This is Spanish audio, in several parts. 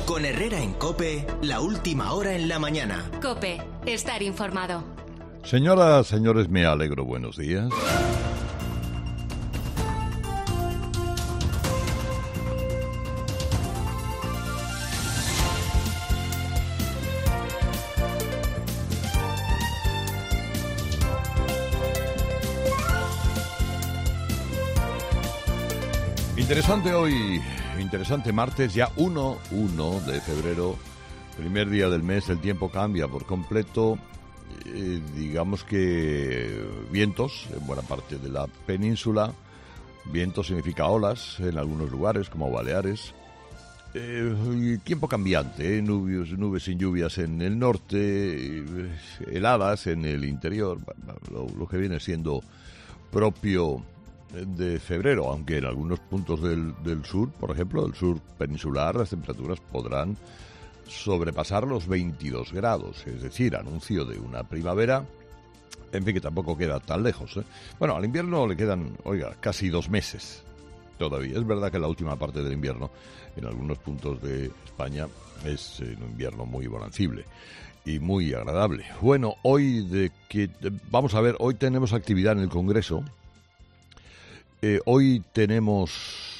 Con Herrera en COPE, la última hora en la mañana. COPE, estar informado. Señoras, señores, me alegro. Buenos días. Interesante hoy, interesante martes, ya 1 de febrero, primer día del mes. El tiempo cambia por completo, digamos que vientos en buena parte de la península, viento significa olas en algunos lugares como Baleares, tiempo cambiante, nubes sin lluvias en el norte, heladas en el interior, lo que viene siendo propio de febrero, aunque en algunos puntos del sur, por ejemplo, del sur peninsular, las temperaturas podrán sobrepasar los 22 grados, es decir, anuncio de una primavera, en fin, que tampoco queda tan lejos, ¿eh? Bueno, al invierno le quedan, casi 2 meses todavía. Es verdad que la última parte del invierno, en algunos puntos de España, es un invierno muy bonancible y muy agradable. Bueno, vamos a ver, hoy tenemos actividad en el Congreso. Hoy tenemos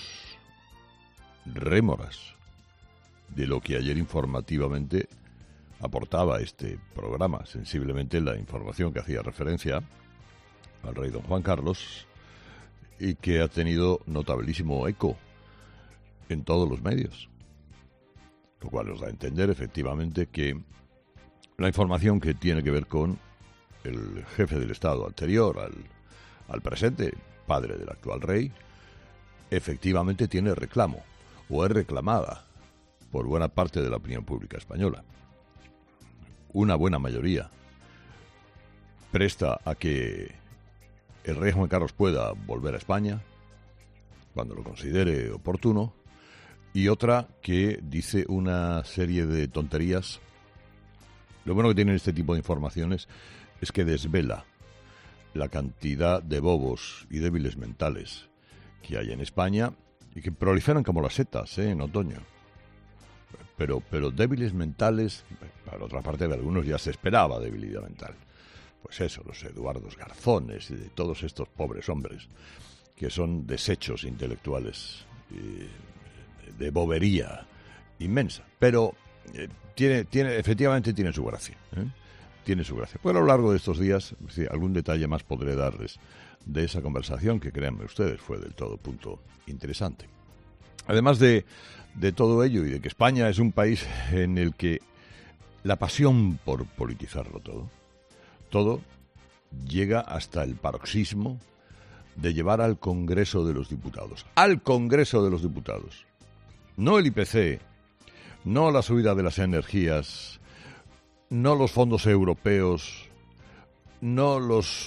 rémoras de lo que ayer informativamente aportaba este programa, sensiblemente la información que hacía referencia al rey don Juan Carlos y que ha tenido notabilísimo eco en todos los medios, lo cual nos da a entender efectivamente que la información que tiene que ver con el jefe del Estado anterior al presente, padre del actual rey, efectivamente tiene reclamo, o es reclamada por buena parte de la opinión pública española. Una buena mayoría presta a que el rey Juan Carlos pueda volver a España cuando lo considere oportuno, y otra que dice una serie de tonterías. Lo bueno que tienen este tipo de informaciones es que desvela la cantidad de bobos y débiles mentales que hay en España y que proliferan como las setas, en otoño. Pero débiles mentales, por otra parte de algunos ya se esperaba debilidad mental. Pues eso, los Eduardos Garzones y de todos estos pobres hombres que son desechos intelectuales de bobería inmensa. Pero efectivamente tiene su gracia, tiene su gracia. Pues a lo largo de estos días, sí, algún detalle más podré darles de esa conversación que, créanme ustedes, fue del todo punto interesante. Además de todo ello y de que España es un país en el que la pasión por politizarlo todo llega hasta el paroxismo de llevar al Congreso de los Diputados. Al Congreso de los Diputados. No el IPC, no la subida de las energías, no los fondos europeos, no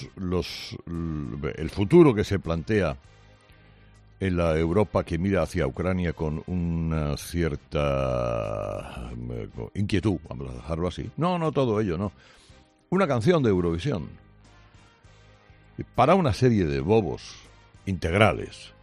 el futuro que se plantea en la Europa que mira hacia Ucrania con una cierta inquietud, vamos a dejarlo así. No todo ello, no. Una canción de Eurovisión para una serie de bobos integrales.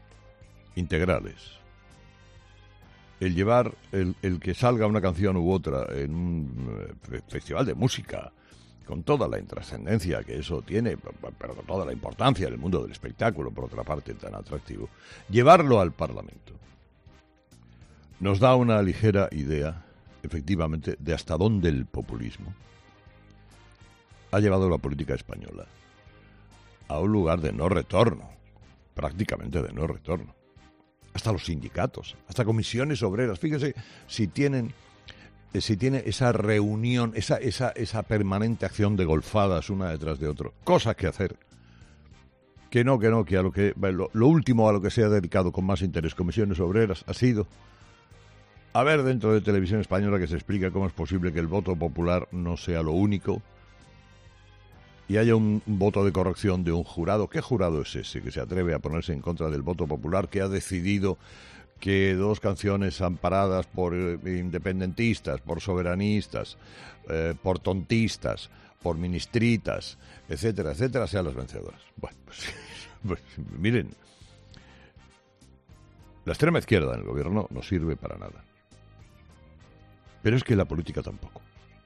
El llevar, el que salga una canción u otra en un festival de música, con toda la intrascendencia que eso tiene, pero con toda la importancia del mundo del espectáculo, por otra parte, tan atractivo, llevarlo al Parlamento nos da una ligera idea, efectivamente, de hasta dónde el populismo ha llevado la política española a un lugar de no retorno, prácticamente de no retorno. Hasta los sindicatos, hasta comisiones obreras. Fíjense si tiene esa reunión, esa permanente acción de golfadas una detrás de otro. Cosas que hacer. Que lo último a lo que se ha dedicado con más interés comisiones obreras ha sido a ver dentro de Televisión Española que se explica cómo es posible que el voto popular no sea lo único y haya un voto de corrección de un jurado. ¿Qué jurado es ese que se atreve a ponerse en contra del voto popular, que ha decidido que 2 canciones amparadas por independentistas, por soberanistas, por tontistas, por ministritas, etcétera, etcétera, sean las vencedoras? Bueno, pues miren, la extrema izquierda en el gobierno no sirve para nada. Pero es que la política tampoco.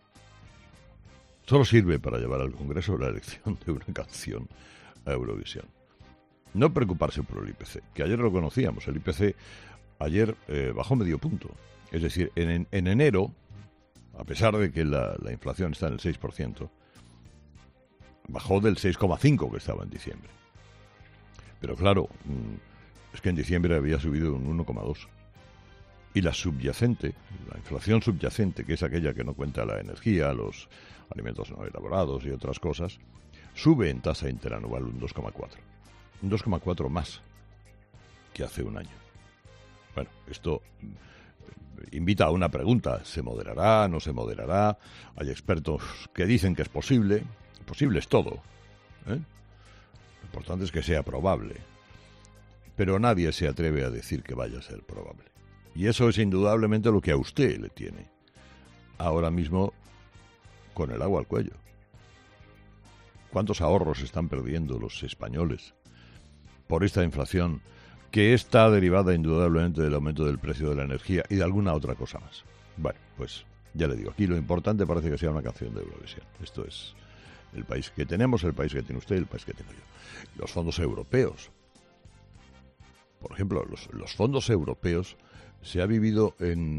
Solo sirve para llevar al Congreso la elección de una canción a Eurovisión. No preocuparse por el IPC, que ayer lo conocíamos. El IPC ayer bajó medio punto. Es decir, en enero, a pesar de que la inflación está en el 6%, bajó del 6,5% que estaba en diciembre. Pero claro, es que en diciembre había subido un 1,2%. Y la subyacente, la inflación subyacente, que es aquella que no cuenta la energía, los alimentos no elaborados y otras cosas, sube en tasa interanual un 2,4%. Un 2,4% más que hace un año. Bueno, esto invita a una pregunta. ¿Se moderará? ¿No se moderará? Hay expertos que dicen que es posible. Posible es todo, ¿eh? Lo importante es que sea probable. Pero nadie se atreve a decir que vaya a ser probable. Y eso es indudablemente lo que a usted le tiene ahora mismo con el agua al cuello. ¿Cuántos ahorros están perdiendo los españoles por esta inflación que está derivada indudablemente del aumento del precio de la energía y de alguna otra cosa más? Bueno, pues ya le digo, aquí lo importante parece que sea una canción de Eurovisión. Esto es el país que tenemos, el país que tiene usted, el país que tengo yo. Los fondos europeos. Por ejemplo, los fondos europeos. Se ha vivido en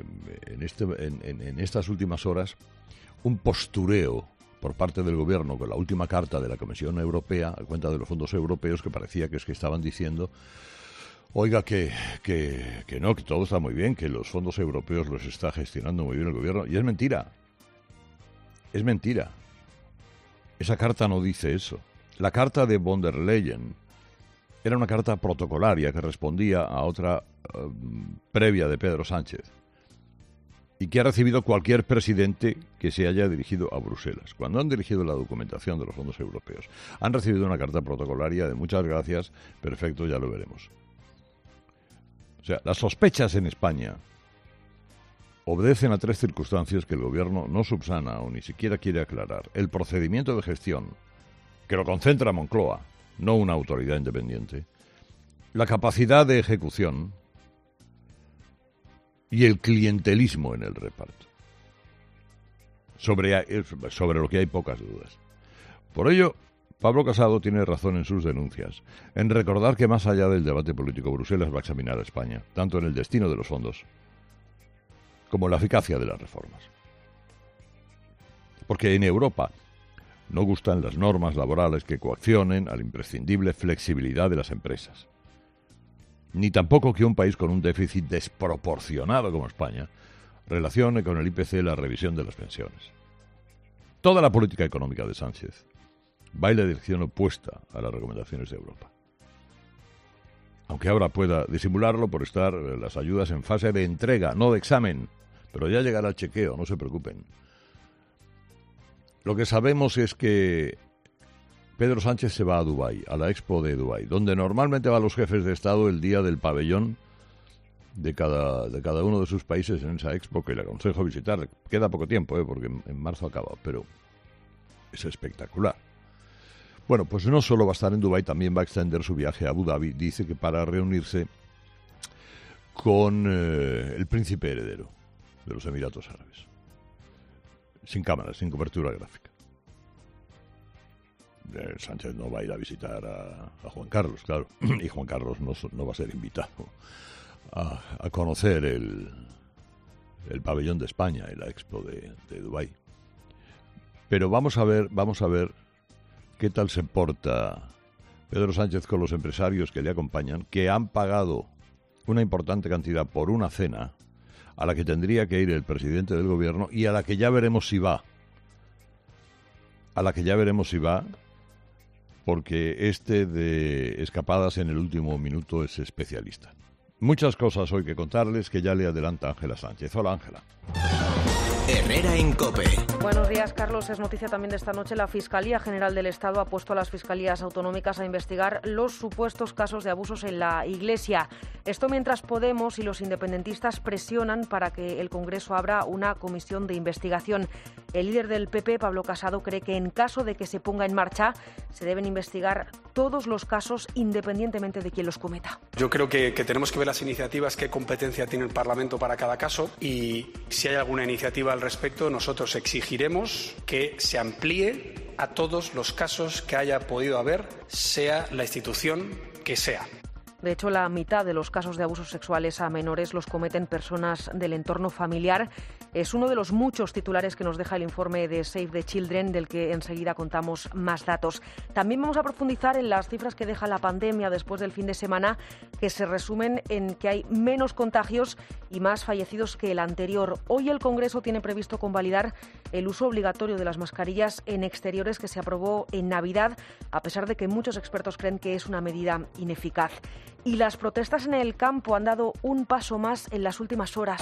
estas últimas horas un postureo por parte del gobierno con la última carta de la Comisión Europea a cuenta de los fondos europeos, que parecía que estaban diciendo, oiga, que no, que todo está muy bien, que los fondos europeos los está gestionando muy bien el gobierno. Y es mentira. Es mentira. Esa carta no dice eso. La carta de von der Leyen era una carta protocolaria que respondía a otra previa de Pedro Sánchez y que ha recibido cualquier presidente que se haya dirigido a Bruselas. Cuando han dirigido la documentación de los fondos europeos, han recibido una carta protocolaria de muchas gracias, perfecto, ya lo veremos. O sea, las sospechas en España obedecen a tres circunstancias que el gobierno no subsana o ni siquiera quiere aclarar. El procedimiento de gestión, que lo concentra Moncloa, no una autoridad independiente, la capacidad de ejecución y el clientelismo en el reparto, sobre lo que hay pocas dudas. Por ello, Pablo Casado tiene razón en sus denuncias, en recordar que más allá del debate político, Bruselas va a examinar a España, tanto en el destino de los fondos como en la eficacia de las reformas. Porque en Europa no gustan las normas laborales que coaccionen a la imprescindible flexibilidad de las empresas. Ni tampoco que un país con un déficit desproporcionado como España relacione con el IPC la revisión de las pensiones. Toda la política económica de Sánchez va en la dirección opuesta a las recomendaciones de Europa. Aunque ahora pueda disimularlo por estar las ayudas en fase de entrega, no de examen, pero ya llegará el chequeo, no se preocupen. Lo que sabemos es que Pedro Sánchez se va a Dubái, a la Expo de Dubái, donde normalmente van los jefes de Estado el día del pabellón de cada uno de sus países en esa Expo, que le aconsejo visitar. Queda poco tiempo, porque en marzo acaba, pero es espectacular. Bueno, pues no solo va a estar en Dubái, también va a extender su viaje a Abu Dhabi, dice que para reunirse con el príncipe heredero de los Emiratos Árabes. Sin cámaras, sin cobertura gráfica. Sánchez no va a ir a visitar a Juan Carlos, claro, y Juan Carlos no va a ser invitado a conocer el pabellón de España y la Expo de Dubái. Pero vamos a ver qué tal se porta Pedro Sánchez con los empresarios que le acompañan, que han pagado una importante cantidad por una cena a la que tendría que ir el presidente del gobierno y a la que ya veremos si va. Porque este de escapadas en el último minuto es especialista. Muchas cosas hoy que contarles que ya le adelanta Ángela Sánchez. Hola, Ángela. Herrera en COPE. Buenos días, Carlos. Es noticia también de esta noche. La Fiscalía General del Estado ha puesto a las fiscalías autonómicas a investigar los supuestos casos de abusos en la Iglesia. Esto mientras Podemos y los independentistas presionan para que el Congreso abra una comisión de investigación. El líder del PP, Pablo Casado, cree que en caso de que se ponga en marcha, se deben investigar todos los casos independientemente de quién los cometa. Yo creo que tenemos que ver las iniciativas, qué competencia tiene el Parlamento para cada caso, y si hay alguna iniciativa al respecto, nosotros exigiremos que se amplíe a todos los casos que haya podido haber, sea la institución que sea. De hecho, la mitad de los casos de abusos sexuales a menores los cometen personas del entorno familiar. Es uno de los muchos titulares que nos deja el informe de Save the Children, del que enseguida contamos más datos. También vamos a profundizar en las cifras que deja la pandemia después del fin de semana, que se resumen en que hay menos contagios y más fallecidos que el anterior. Hoy el Congreso tiene previsto convalidar el uso obligatorio de las mascarillas en exteriores que se aprobó en Navidad, a pesar de que muchos expertos creen que es una medida ineficaz. Y las protestas en el campo han dado un paso más en las últimas horas.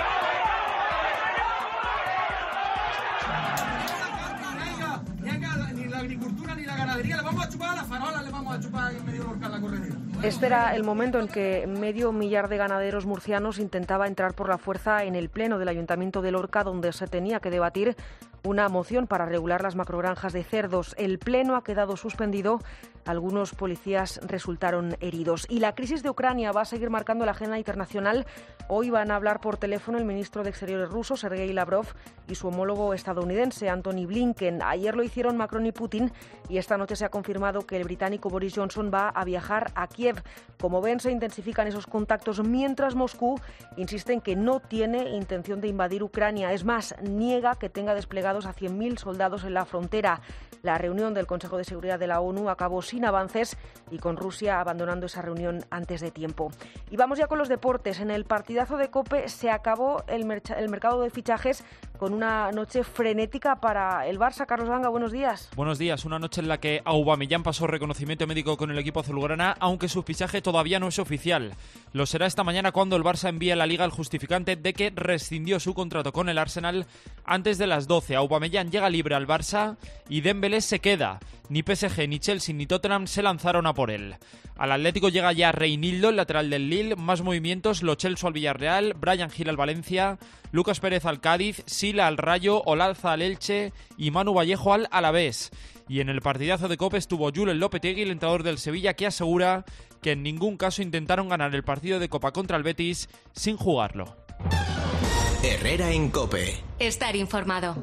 Ni la agricultura ni la ganadería le vamos a chupar a la farola, le vamos a chupar en medio Lorca la corredera. Este era el momento en que medio millar de ganaderos murcianos intentaba entrar por la fuerza en el pleno del Ayuntamiento de Lorca, donde se tenía que debatir una moción para regular las macrogranjas de cerdos. El pleno ha quedado suspendido. Algunos policías resultaron heridos. Y la crisis de Ucrania va a seguir marcando la agenda internacional. Hoy van a hablar por teléfono el ministro de Exteriores ruso, Sergei Lavrov, y su homólogo estadounidense, Antony Blinken. Ayer lo hicieron Macron y Putin, y esta noche se ha confirmado que el británico Boris Johnson va a viajar a Kiev. Como ven, se intensifican esos contactos mientras Moscú insiste en que no tiene intención de invadir Ucrania. Es más, niega que tenga desplegados a 100.000 soldados en la frontera. La reunión del Consejo de Seguridad de la ONU acabó sin avances y con Rusia abandonando esa reunión antes de tiempo. Y vamos ya con los deportes. En el partidazo de COPE se acabó el mercado de fichajes con una noche frenética para el Barça. Carlos Ganga, buenos días. Buenos días. Una noche en la que Aubameyang pasó reconocimiento médico con el equipo azulgrana, aunque su fichaje todavía no es oficial. Lo será esta mañana cuando el Barça envíe a la Liga el justificante de que rescindió su contrato con el Arsenal antes de las 12. Aubameyang llega libre al Barça y Dembélé se queda. Ni PSG, ni Chelsea, ni Tottenham se lanzaron a por él. Al Atlético llega ya Reinildo, el lateral del Lille. Más movimientos: Lo Celso al Villarreal, Bryan Gil al Valencia, Lucas Pérez al Cádiz, Sila al Rayo, Olalza al Elche y Manu Vallejo al Alavés. Y en el partidazo de COPE estuvo Julen Lopetegui, el entrenador del Sevilla, que asegura que en ningún caso intentaron ganar el partido de Copa contra el Betis sin jugarlo. Herrera en COPE. Estar informado.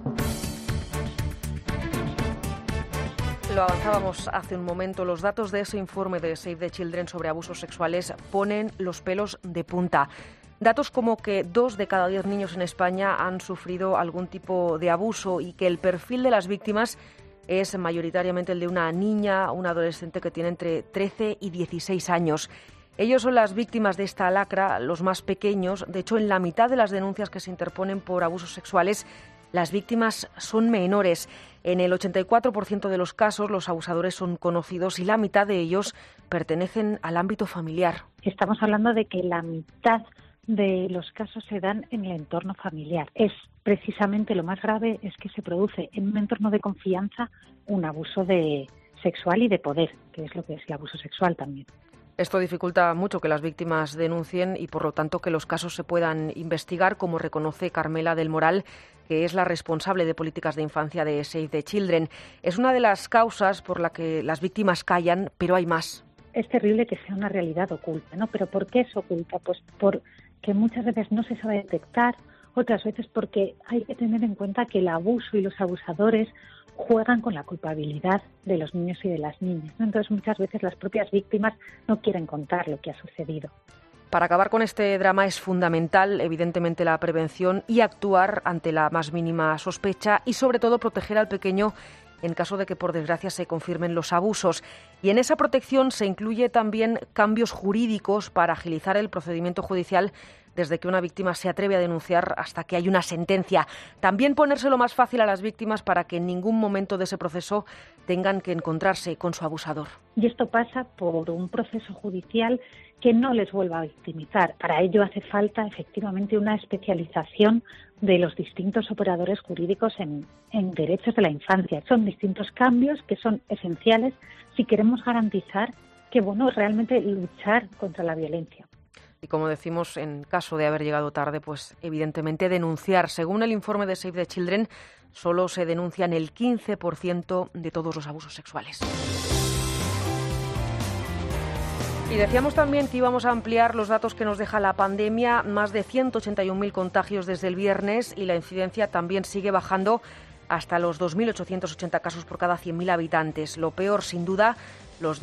Lo avanzábamos hace un momento. Los datos de ese informe de Save the Children sobre abusos sexuales ponen los pelos de punta. Datos como que 2 de cada 10 niños en España han sufrido algún tipo de abuso y que el perfil de las víctimas es mayoritariamente el de una niña o un adolescente que tiene entre 13 y 16 años. Ellos son las víctimas de esta lacra, los más pequeños. De hecho, en la mitad de las denuncias que se interponen por abusos sexuales, las víctimas son menores. En el 84% de los casos, los abusadores son conocidos y la mitad de ellos pertenecen al ámbito familiar. Estamos hablando de que la mitad de los casos se dan en el entorno familiar. Es precisamente lo más grave, es que se produce en un entorno de confianza un abuso sexual y de poder, que es lo que es el abuso sexual también. Esto dificulta mucho que las víctimas denuncien y, por lo tanto, que los casos se puedan investigar, como reconoce Carmela del Moral, que es la responsable de políticas de infancia de Save the Children. Es una de las causas por la que las víctimas callan, pero hay más. Es terrible que sea una realidad oculta, ¿no? ¿Pero por qué es oculta? Pues porque muchas veces no se sabe detectar, otras veces porque hay que tener en cuenta que el abuso y los abusadores juegan con la culpabilidad de los niños y de las niñas, ¿no? Entonces muchas veces las propias víctimas no quieren contar lo que ha sucedido. Para acabar con este drama es fundamental, evidentemente, la prevención y actuar ante la más mínima sospecha y, sobre todo, proteger al pequeño en caso de que, por desgracia, se confirmen los abusos. Y en esa protección se incluye también cambios jurídicos para agilizar el procedimiento judicial desde que una víctima se atreve a denunciar hasta que hay una sentencia. También ponérselo más fácil a las víctimas para que en ningún momento de ese proceso tengan que encontrarse con su abusador. Y esto pasa por un proceso judicial que no les vuelva a victimizar. Para ello hace falta efectivamente una especialización de los distintos operadores jurídicos en derechos de la infancia. Son distintos cambios que son esenciales si queremos garantizar que, realmente luchar contra la violencia. Y como decimos, en caso de haber llegado tarde, pues evidentemente denunciar. Según el informe de Save the Children, solo se denuncian el 15% de todos los abusos sexuales. Y decíamos también que íbamos a ampliar los datos que nos deja la pandemia. Más de 181.000 contagios desde el viernes y la incidencia también sigue bajando hasta los 2.880 casos por cada 100.000 habitantes. Lo peor, sin duda, los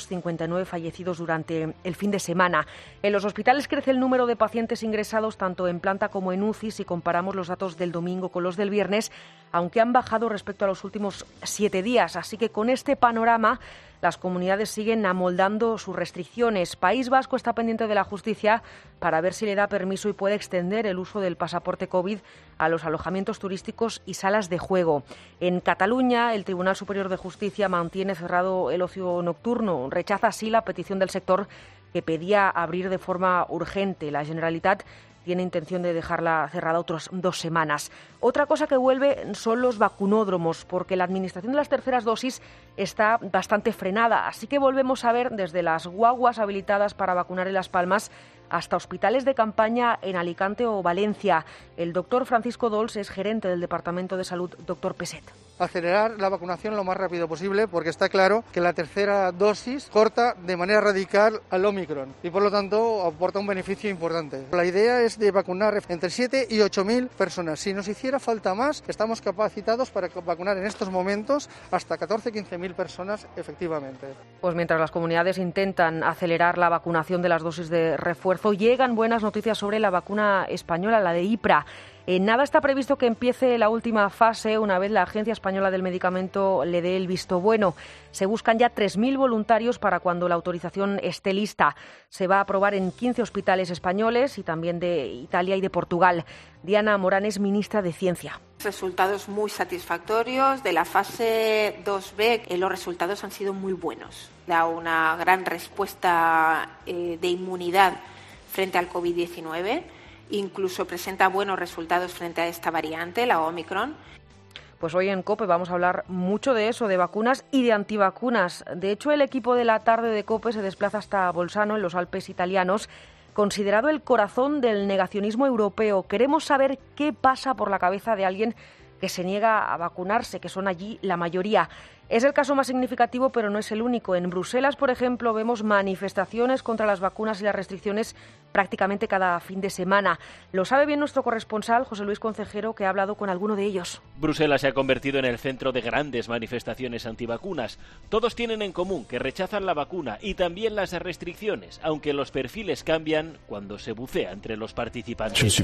259 fallecidos durante el fin de semana. En los hospitales crece el número de pacientes ingresados tanto en planta como en UCI si comparamos los datos del domingo con los del viernes, aunque han bajado respecto a los últimos 7 días. Así que con este panorama, las comunidades siguen amoldando sus restricciones. País Vasco está pendiente de la justicia para ver si le da permiso y puede extender el uso del pasaporte COVID a los alojamientos turísticos y salas de juego. En Cataluña, el Tribunal Superior de Justicia mantiene cerrado el ocio nocturno. Rechaza así la petición del sector que pedía abrir de forma urgente. La Generalitat tiene intención de dejarla cerrada otras 2 semanas. Otra cosa que vuelve son los vacunódromos, porque la administración de las terceras dosis está bastante frenada. Así que volvemos a ver desde las guaguas habilitadas para vacunar en Las Palmas hasta hospitales de campaña en Alicante o Valencia. El doctor Francisco Dols es gerente del Departamento de Salud, doctor Peset. Acelerar la vacunación lo más rápido posible porque está claro que la tercera dosis corta de manera radical al Omicron y por lo tanto aporta un beneficio importante. La idea es de vacunar entre 7 y 8.000 personas. Si nos hiciera falta más, estamos capacitados para vacunar en estos momentos hasta 14-15.000 personas efectivamente. Pues mientras las comunidades intentan acelerar la vacunación de las dosis de refuerzo, llegan buenas noticias sobre la vacuna española, la de IPRA. Nada está previsto que empiece la última fase una vez la Agencia Española del Medicamento le dé el visto bueno. Se buscan ya 3.000 voluntarios para cuando la autorización esté lista. Se va a aprobar en 15 hospitales españoles y también de Italia y de Portugal. Diana Morán es ministra de Ciencia. Resultados muy satisfactorios. De la fase 2B, los resultados han sido muy buenos. Da una gran respuesta de inmunidad frente al COVID-19. Incluso presenta buenos resultados frente a esta variante, la Omicron. Pues hoy en COPE vamos a hablar mucho de eso, de vacunas y de antivacunas. De hecho, el equipo de la tarde de COPE se desplaza hasta Bolzano, en los Alpes italianos, considerado el corazón del negacionismo europeo. Queremos saber qué pasa por la cabeza de alguien que se niega a vacunarse, que son allí la mayoría. Es el caso más significativo, pero no es el único. En Bruselas, por ejemplo, vemos manifestaciones contra las vacunas y las restricciones prácticamente cada fin de semana. Lo sabe bien nuestro corresponsal, José Luis Concejero, que ha hablado con alguno de ellos. Bruselas se ha convertido en el centro de grandes manifestaciones antivacunas. Todos tienen en común que rechazan la vacuna y también las restricciones, aunque los perfiles cambian cuando se bucea entre los participantes.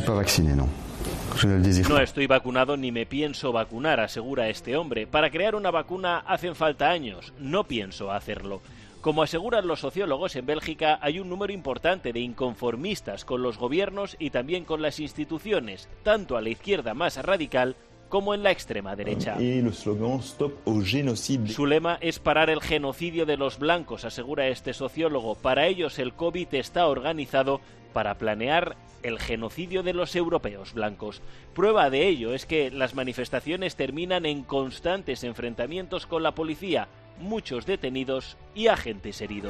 No estoy vacunado ni me pienso vacunar, asegura este hombre. Para crear una vacuna hacen falta años. No pienso hacerlo. Como aseguran los sociólogos, en Bélgica hay un número importante de inconformistas con los gobiernos y también con las instituciones, tanto a la izquierda más radical como en la extrema derecha. Su lema es parar el genocidio de los blancos, asegura este sociólogo. Para ellos el COVID está organizado para planear el genocidio de los europeos blancos. Prueba de ello es que las manifestaciones terminan en constantes enfrentamientos con la policía, muchos detenidos y agentes heridos.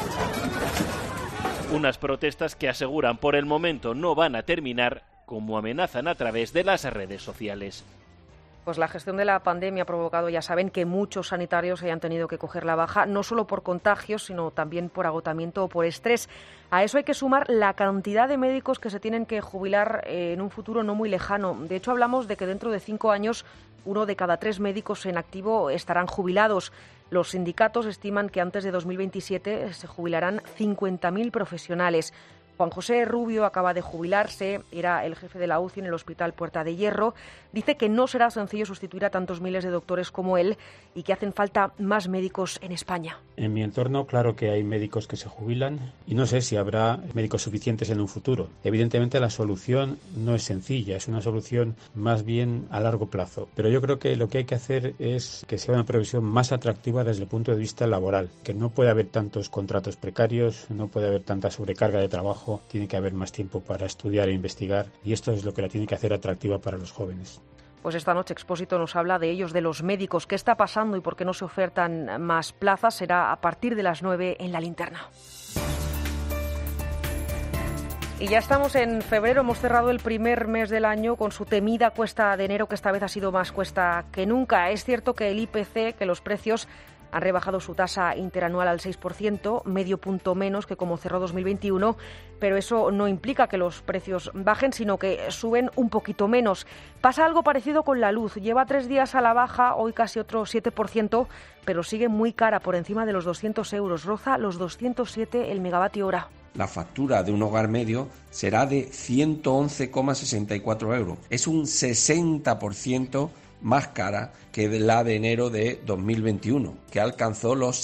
Unas protestas que aseguran por el momento no van a terminar, como amenazan a través de las redes sociales. Pues la gestión de la pandemia ha provocado, ya saben, que muchos sanitarios hayan tenido que coger la baja, no solo por contagios, sino también por agotamiento o por estrés. A eso hay que sumar la cantidad de médicos que se tienen que jubilar en un futuro no muy lejano. De hecho, hablamos de que dentro de 5 años 1 de cada 3 médicos en activo estarán jubilados. Los sindicatos estiman que antes de 2027 se jubilarán 50.000 profesionales. Juan José Rubio acaba de jubilarse, era el jefe de la UCI en el Hospital Puerta de Hierro. Dice que no será sencillo sustituir a tantos miles de doctores como él y que hacen falta más médicos en España. En mi entorno, claro que hay médicos que se jubilan y no sé si habrá médicos suficientes en un futuro. Evidentemente la solución no es sencilla, es una solución más bien a largo plazo. Pero yo creo que lo que hay que hacer es que sea una profesión más atractiva desde el punto de vista laboral, que no puede haber tantos contratos precarios, no puede haber tanta sobrecarga de trabajo. Tiene que haber más tiempo para estudiar e investigar y esto es lo que la tiene que hacer atractiva para los jóvenes. Pues esta noche Expósito nos habla de ellos, de los médicos, qué está pasando y por qué no se ofertan más plazas. Será a partir de las 9 en La Linterna. Y ya estamos en febrero, hemos cerrado el primer mes del año con su temida cuesta de enero, que esta vez ha sido más cuesta que nunca. Es cierto que el IPC, que los precios han rebajado su tasa interanual al 6%, medio punto menos que como cerró 2021, pero eso no implica que los precios bajen, sino que suben un poquito menos. Pasa algo parecido con la luz. Lleva 3 días a la baja, hoy casi otro 7%, pero sigue muy cara, por encima de los 200 euros. Roza los 207 el megavatio hora. La factura de un hogar medio será de 111,64 euros. Es un 60% más cara que la de enero de 2021, que alcanzó los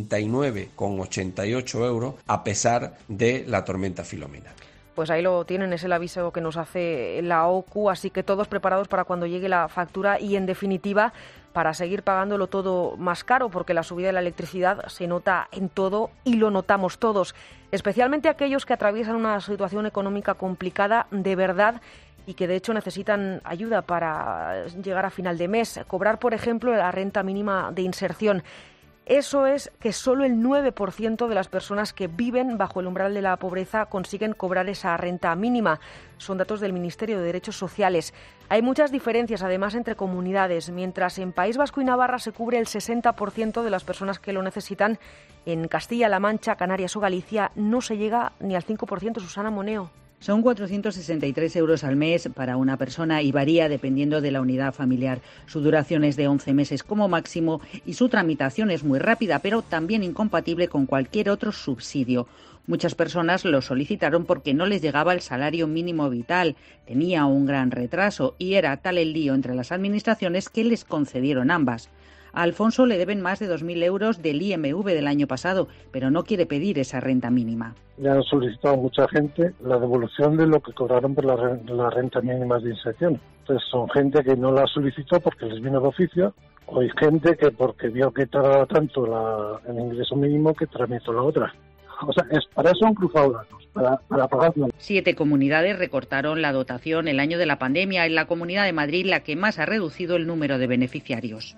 69,88 euros a pesar de la tormenta Filomena. Pues ahí lo tienen, es el aviso que nos hace la OCU, así que todos preparados para cuando llegue la factura y, en definitiva, para seguir pagándolo todo más caro, porque la subida de la electricidad se nota en todo y lo notamos todos, especialmente aquellos que atraviesan una situación económica complicada de verdad y que de hecho necesitan ayuda para llegar a final de mes. Cobrar, por ejemplo, la renta mínima de inserción. Eso es que solo el 9% de las personas que viven bajo el umbral de la pobreza consiguen cobrar esa renta mínima. Son datos del Ministerio de Derechos Sociales. Hay muchas diferencias, además, entre comunidades. Mientras en País Vasco y Navarra se cubre el 60% de las personas que lo necesitan, en Castilla-La Mancha, Canarias o Galicia no se llega ni al 5%. Susana Moneo. Son 463 euros al mes para una persona y varía dependiendo de la unidad familiar. Su duración es de 11 meses como máximo y su tramitación es muy rápida, pero también incompatible con cualquier otro subsidio. Muchas personas lo solicitaron porque no les llegaba el salario mínimo vital, tenía un gran retraso y era tal el lío entre las administraciones que les concedieron ambas. A Alfonso le deben más de 2.000 euros del IMV del año pasado, pero no quiere pedir esa renta mínima. Ya han solicitado mucha gente la devolución de lo que cobraron por la renta mínima de inserción. Entonces son gente que no la solicitó porque les vino de oficio, o hay gente que porque vio que tardaba tanto el ingreso mínimo que tramitó la otra. O sea, para eso han cruzado datos, para pagarlo. 7 comunidades recortaron la dotación el año de la pandemia. En la Comunidad de Madrid, la que más ha reducido el número de beneficiarios.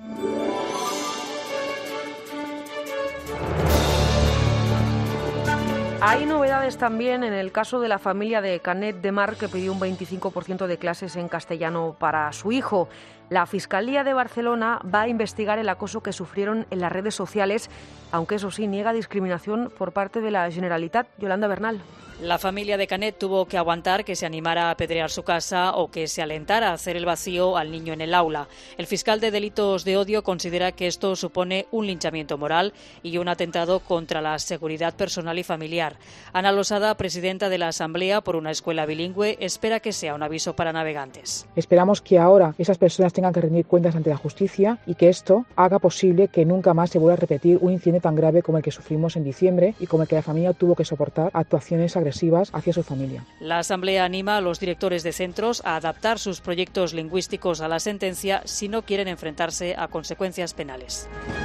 Hay novedades también en el caso de la familia de Canet de Mar, que pidió un 25% de clases en castellano para su hijo. La Fiscalía de Barcelona va a investigar el acoso que sufrieron en las redes sociales, aunque eso sí, niega discriminación por parte de la Generalitat. Yolanda Bernal. La familia de Canet tuvo que aguantar que se animara a apedrear su casa o que se alentara a hacer el vacío al niño en el aula. El fiscal de delitos de odio considera que esto supone un linchamiento moral y un atentado contra la seguridad personal y familiar. Ana Losada, presidenta de la Asamblea por una escuela bilingüe, espera que sea un aviso para navegantes. Esperamos que ahora esas personas tengan que rendir cuentas ante la justicia y que esto haga posible que nunca más se vuelva a repetir un incidente tan grave como el que sufrimos en diciembre y como el que la familia tuvo que soportar actuaciones agresivas hacia su familia. La Asamblea anima a los directores de centros a adaptar sus proyectos lingüísticos a la sentencia si no quieren enfrentarse a consecuencias penales.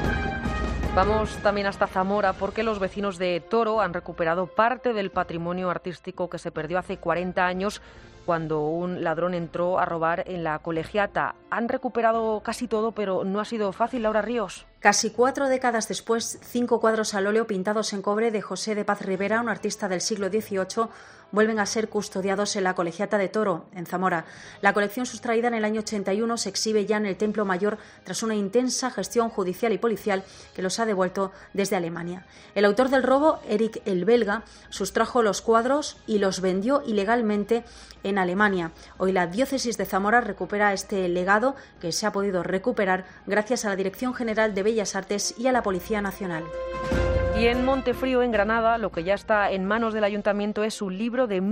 Vamos también hasta Zamora porque los vecinos de Toro han recuperado parte del patrimonio artístico que se perdió hace 40 años cuando un ladrón entró a robar en la Colegiata. Han recuperado casi todo, pero no ha sido fácil. Laura Ríos. Casi 4 décadas después, 5 cuadros al óleo pintados en cobre de José de Paz Rivera, un artista del siglo XVIII, vuelven a ser custodiados en la Colegiata de Toro, en Zamora. La colección sustraída en el año 81 se exhibe ya en el Templo Mayor tras una intensa gestión judicial y policial que los ha devuelto desde Alemania. El autor del robo, Eric el Belga, sustrajo los cuadros y los vendió ilegalmente en Alemania. Hoy la diócesis de Zamora recupera este legado que se ha podido recuperar gracias a la Dirección General de Bellas Artes y a la Policía Nacional. Y en Montefrío, en Granada, lo que ya está en manos del ayuntamiento es un libro de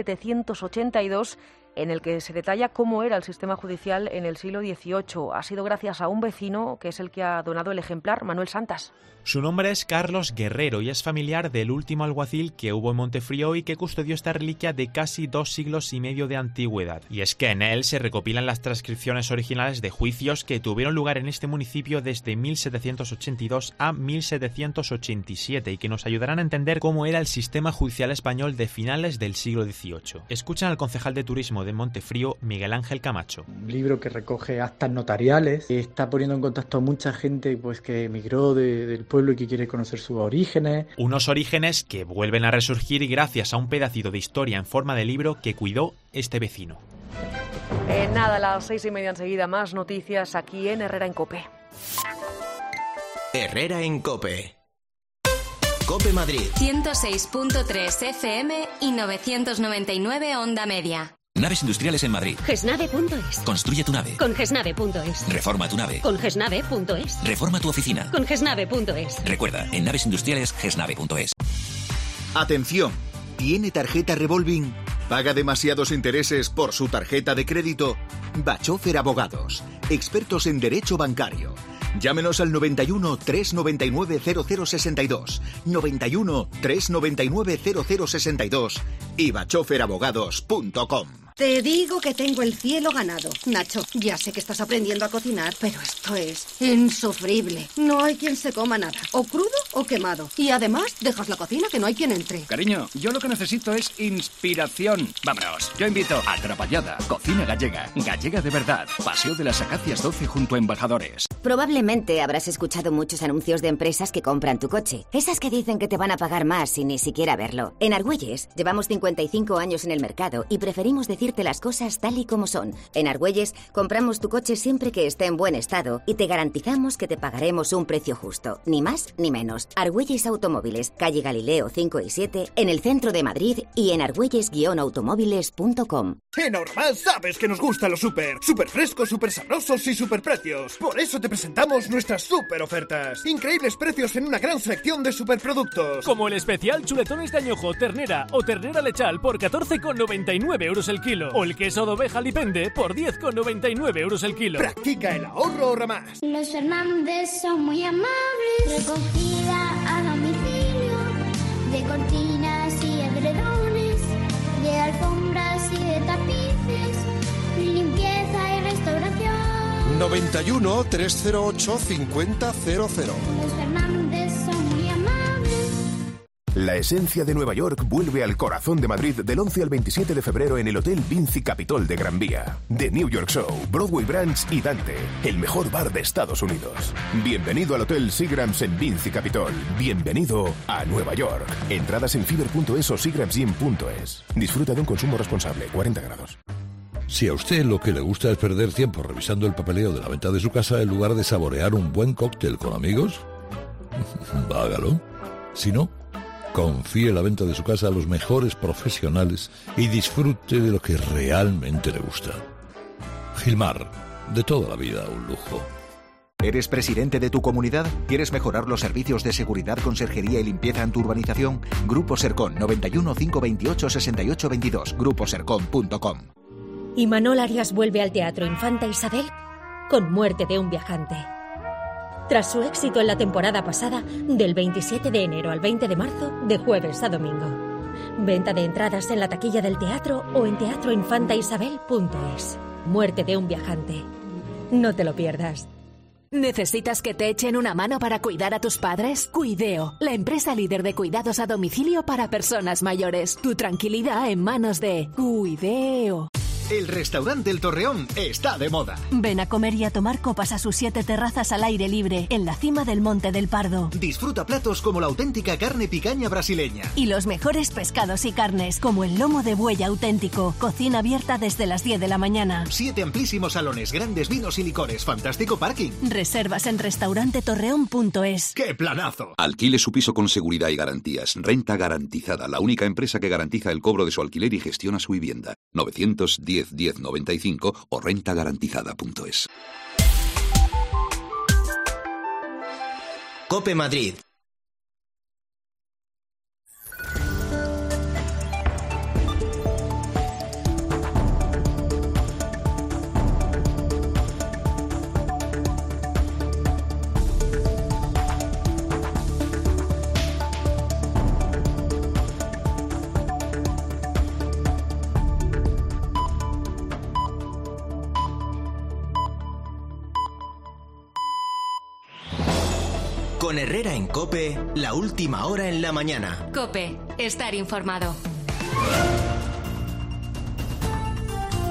1782 en el que se detalla cómo era el sistema judicial en el siglo XVIII. Ha sido gracias a un vecino que es el que ha donado el ejemplar, Manuel Santas. Su nombre es Carlos Guerrero y es familiar del último alguacil que hubo en Montefrío y que custodió esta reliquia de casi 2 siglos y medio de antigüedad. Y es que en él se recopilan las transcripciones originales de juicios que tuvieron lugar en este municipio desde 1782 a 1787 y que nos ayudarán a entender cómo era el sistema judicial español de finales del siglo XVIII. Escuchan al concejal de turismo de Montefrío, Miguel Ángel Camacho. Un libro que recoge actas notariales, que está poniendo en contacto a mucha gente pues que emigró del pueblo y que quiere conocer sus orígenes. Unos orígenes que vuelven a resurgir gracias a un pedacito de historia en forma de libro que cuidó este vecino. Nada, a las 6:30 enseguida más noticias aquí en Herrera en COPE. Herrera en COPE. COPE Madrid. 106.3 FM y 999 Onda Media. Naves industriales en Madrid. Gesnave.es. Construye tu nave. Con Gesnave.es. Reforma tu nave. Con Gesnave.es. Reforma tu oficina. Con Gesnave.es. Recuerda, en naves industriales, Gesnave.es. Atención, ¿tiene tarjeta revolving? ¿Paga demasiados intereses por su tarjeta de crédito? Bachofer Abogados, expertos en derecho bancario. Llámenos al 91 399 0062, 91 399 0062 y bachoferabogados.com. Te digo que tengo el cielo ganado. Nacho, ya sé que estás aprendiendo a cocinar, pero esto es insufrible. No hay quien se coma nada, o crudo o quemado. Y además, dejas la cocina que no hay quien entre. Cariño, yo lo que necesito es inspiración. Vámonos, yo invito a Trapallada, cocina gallega. Gallega de verdad. Paseo de las Acacias 12 junto a Embajadores. Probablemente habrás escuchado muchos anuncios de empresas que compran tu coche. Esas que dicen que te van a pagar más sin ni siquiera verlo. En Argüelles llevamos 55 años en el mercado y preferimos decirte las cosas tal y como son. En Argüelles compramos tu coche siempre que esté en buen estado y te garantizamos que te pagaremos un precio justo. Ni más ni menos. Argüelles Automóviles, calle Galileo 5 y 7, en el centro de Madrid y en argüelles-automóviles.com. En Ahorramás sabes que nos gustan los súper frescos, súper sabrosos y súper precios. Por eso te presentamos nuestras súper ofertas. Increíbles precios en una gran selección de superproductos. Como el especial chuletones de añojo, ternera o ternera lechal por 14,99 euros el kilo. O el queso de oveja Lipende por 10,99 euros el kilo. Practica el ahorro Ahorramás. Los Fernández son muy amables. Recogida a domicilio de cortinas y edredones, de alfombras y de tapices, limpieza y restauración. 91 308 5000. Los Fernández son muy amables. La esencia de Nueva York vuelve al corazón de Madrid del 11 al 27 de febrero en el Hotel Vinci Capitol de Gran Vía. The New York Show, Broadway Branch y Dante, el mejor bar de Estados Unidos. Bienvenido al Hotel Seagrams en Vinci Capitol. Bienvenido a Nueva York. Entradas en fiber.es o seagramsgym.es. Disfruta de un consumo responsable, 40 grados. Si a usted lo que le gusta es perder tiempo revisando el papeleo de la venta de su casa en lugar de saborear un buen cóctel con amigos, hágalo. Si no, confíe la venta de su casa a los mejores profesionales y disfrute de lo que realmente le gusta. Gilmar, de toda la vida un lujo. ¿Eres presidente de tu comunidad? ¿Quieres mejorar los servicios de seguridad, conserjería y limpieza en tu urbanización? Grupo Sercon, 91 528 68 22, gruposercon.com. Imanol Arias vuelve al Teatro Infanta Isabel con Muerte de un viajante. Tras su éxito en la temporada pasada, del 27 de enero al 20 de marzo, de jueves a domingo. Venta de entradas en la taquilla del teatro o en teatroinfantaisabel.es. Muerte de un viajante. No te lo pierdas. ¿Necesitas que te echen una mano para cuidar a tus padres? Cuideo, la empresa líder de cuidados a domicilio para personas mayores. Tu tranquilidad en manos de Cuideo. El restaurante El Torreón está de moda. Ven a comer y a tomar copas a sus 7 terrazas al aire libre, en la cima del Monte del Pardo. Disfruta platos como la auténtica carne picaña brasileña. Y los mejores pescados y carnes, como el lomo de buey auténtico. Cocina abierta desde las 10 de la mañana. 7 amplísimos salones, grandes vinos y licores, fantástico parking. Reservas en restaurantetorreón.es. ¡Qué planazo! Alquile su piso con seguridad y garantías. Renta Garantizada, la única empresa que garantiza el cobro de su alquiler y gestiona su vivienda. 910 1095 o rentagarantizada.es. COPE Madrid. Con Herrera en COPE, la última hora en la mañana. COPE, estar informado.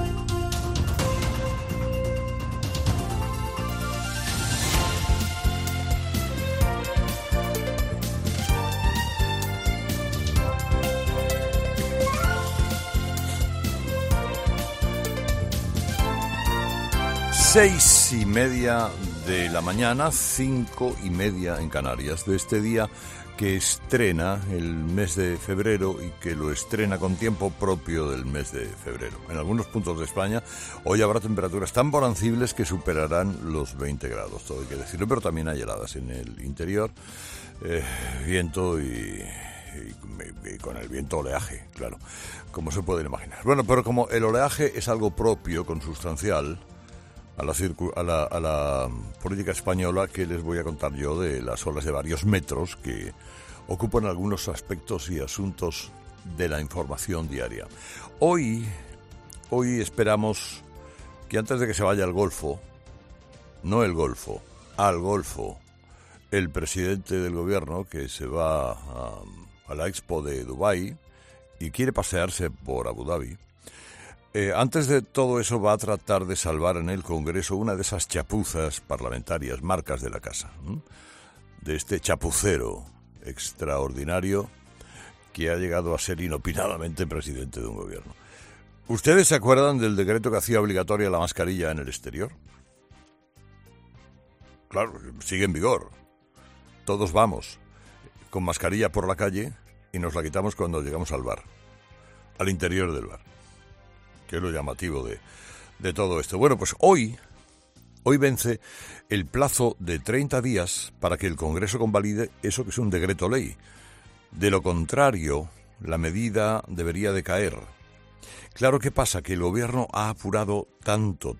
6:30 de la mañana, 5:30 en Canarias, de este día que estrena el mes de febrero y que lo estrena con tiempo propio del mes de febrero. En algunos puntos de España hoy habrá temperaturas tan bonancibles que superarán los 20 grados, todo hay que decirlo, pero también hay heladas en el interior, viento y con el viento oleaje, claro, como se pueden imaginar. Bueno, pero como el oleaje es algo propio, consustancial a la política española, que les voy a contar yo de las olas de varios metros que ocupan algunos aspectos y asuntos de la información diaria. Hoy esperamos que antes de que se vaya al Golfo, no el Golfo, al Golfo, el presidente del gobierno, que se va a la Expo de Dubái y quiere pasearse por Abu Dhabi, antes de todo eso va a tratar de salvar en el Congreso una de esas chapuzas parlamentarias, marcas de la casa, de este chapucero extraordinario que ha llegado a ser inopinadamente presidente de un gobierno. ¿Ustedes se acuerdan del decreto que hacía obligatoria la mascarilla en el exterior? Claro, sigue en vigor. Todos vamos con mascarilla por la calle y nos la quitamos cuando llegamos al bar, al interior del bar, que es lo llamativo de todo esto. Bueno, pues hoy vence el plazo de 30 días para que el Congreso convalide eso que es un decreto ley. De lo contrario, la medida debería de caer. Claro, ¿qué pasa? Que el gobierno ha apurado tanto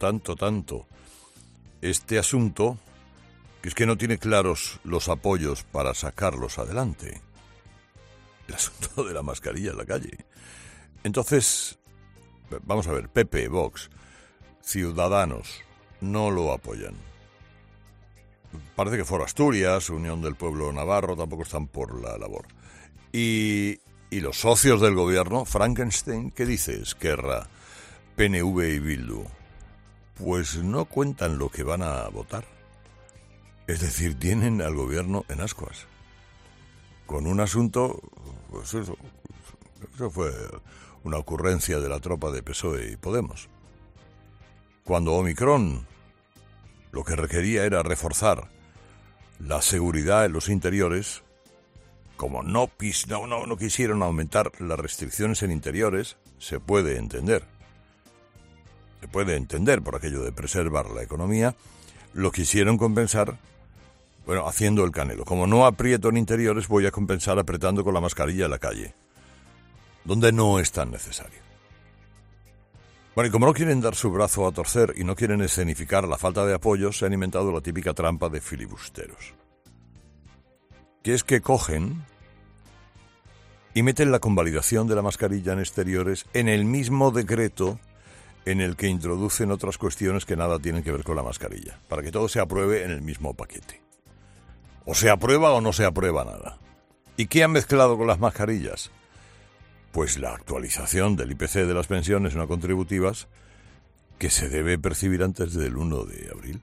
este asunto, que es que no tiene claros los apoyos para sacarlos adelante. El asunto de la mascarilla en la calle. Entonces, vamos a ver, PP, Vox, Ciudadanos no lo apoyan. Parece que Foro Asturias, Unión del Pueblo Navarro, tampoco están por la labor. Y los socios del gobierno, Frankenstein, ¿qué dice? Esquerra, PNV y Bildu. Pues no cuentan lo que van a votar. Es decir, tienen al gobierno en ascuas. Con un asunto, pues eso fue una ocurrencia de la tropa de PSOE y Podemos. Cuando Omicron lo que requería era reforzar la seguridad en los interiores, como no quisieron aumentar las restricciones en interiores, se puede entender. Se puede entender por aquello de preservar la economía, lo quisieron compensar, bueno, haciendo el Canelo. Como no aprieto en interiores, voy a compensar apretando con la mascarilla en la calle, donde no es tan necesario. Bueno, y como no quieren dar su brazo a torcer y no quieren escenificar la falta de apoyo, se han inventado la típica trampa de filibusteros. Que es que cogen y meten la convalidación de la mascarilla en exteriores en el mismo decreto en el que introducen otras cuestiones que nada tienen que ver con la mascarilla, para que todo se apruebe en el mismo paquete. O se aprueba o no se aprueba nada. ¿Y qué han mezclado con las mascarillas? Pues la actualización del IPC de las pensiones no contributivas, que se debe percibir antes del 1 de abril.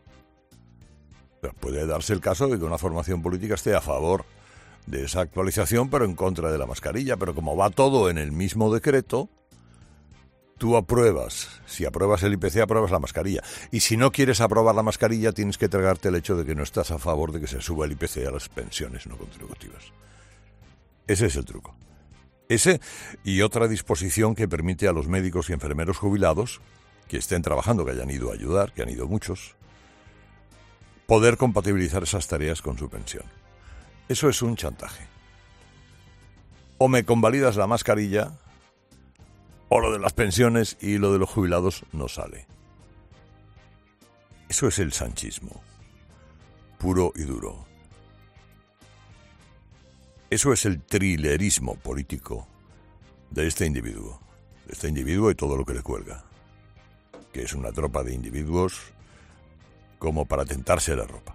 O sea, puede darse el caso de que una formación política esté a favor de esa actualización, pero en contra de la mascarilla. Pero como va todo en el mismo decreto, tú apruebas. Si apruebas el IPC, apruebas la mascarilla. Y si no quieres aprobar la mascarilla, tienes que tragarte el hecho de que no estás a favor de que se suba el IPC a las pensiones no contributivas. Ese es el truco. Ese y otra disposición que permite a los médicos y enfermeros jubilados que estén trabajando, que hayan ido a ayudar, que han ido muchos, poder compatibilizar esas tareas con su pensión. Eso es un chantaje. O me convalidas la mascarilla, o lo de las pensiones y lo de los jubilados no sale. Eso es el sanchismo, puro y duro. Eso es el trilerismo político de este individuo y todo lo que le cuelga, que es una tropa de individuos como para tentarse la ropa.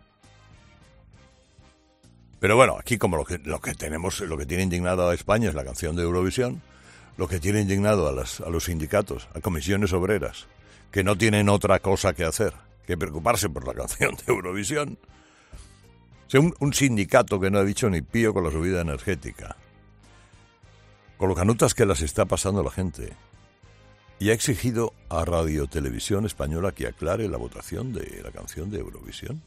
Pero bueno, aquí como lo que tiene indignado a España es la canción de Eurovisión, lo que tiene indignado a los sindicatos, a comisiones obreras, que no tienen otra cosa que hacer que preocuparse por la canción de Eurovisión. O sea, un sindicato que no ha dicho ni pío con la subida energética, con lo canutas que las está pasando la gente, y ha exigido a Radio Televisión Española que aclare la votación de la canción de Eurovisión.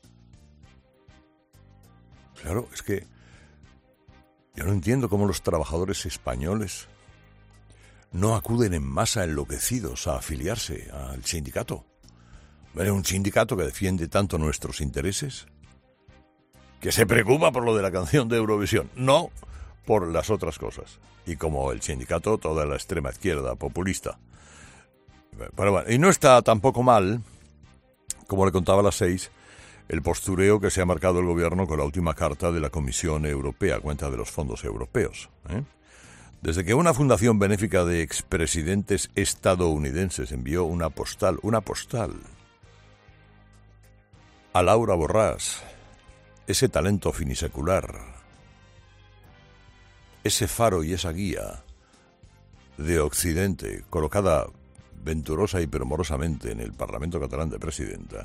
Claro, es que yo no entiendo cómo los trabajadores españoles no acuden en masa enloquecidos a afiliarse al sindicato. Un sindicato que defiende tanto nuestros intereses, que se preocupa por lo de la canción de Eurovisión, no por las otras cosas. Y como el sindicato, toda la extrema izquierda populista. Pero bueno, y no está tampoco mal, como le contaba a las 6, el postureo que se ha marcado el gobierno con la última carta de la Comisión Europea a cuenta de los fondos europeos. Desde que una fundación benéfica de expresidentes estadounidenses envió una postal, a Laura Borràs, ese talento finisecular, ese faro y esa guía de Occidente, colocada venturosa y permorosamente en el Parlamento catalán de presidenta.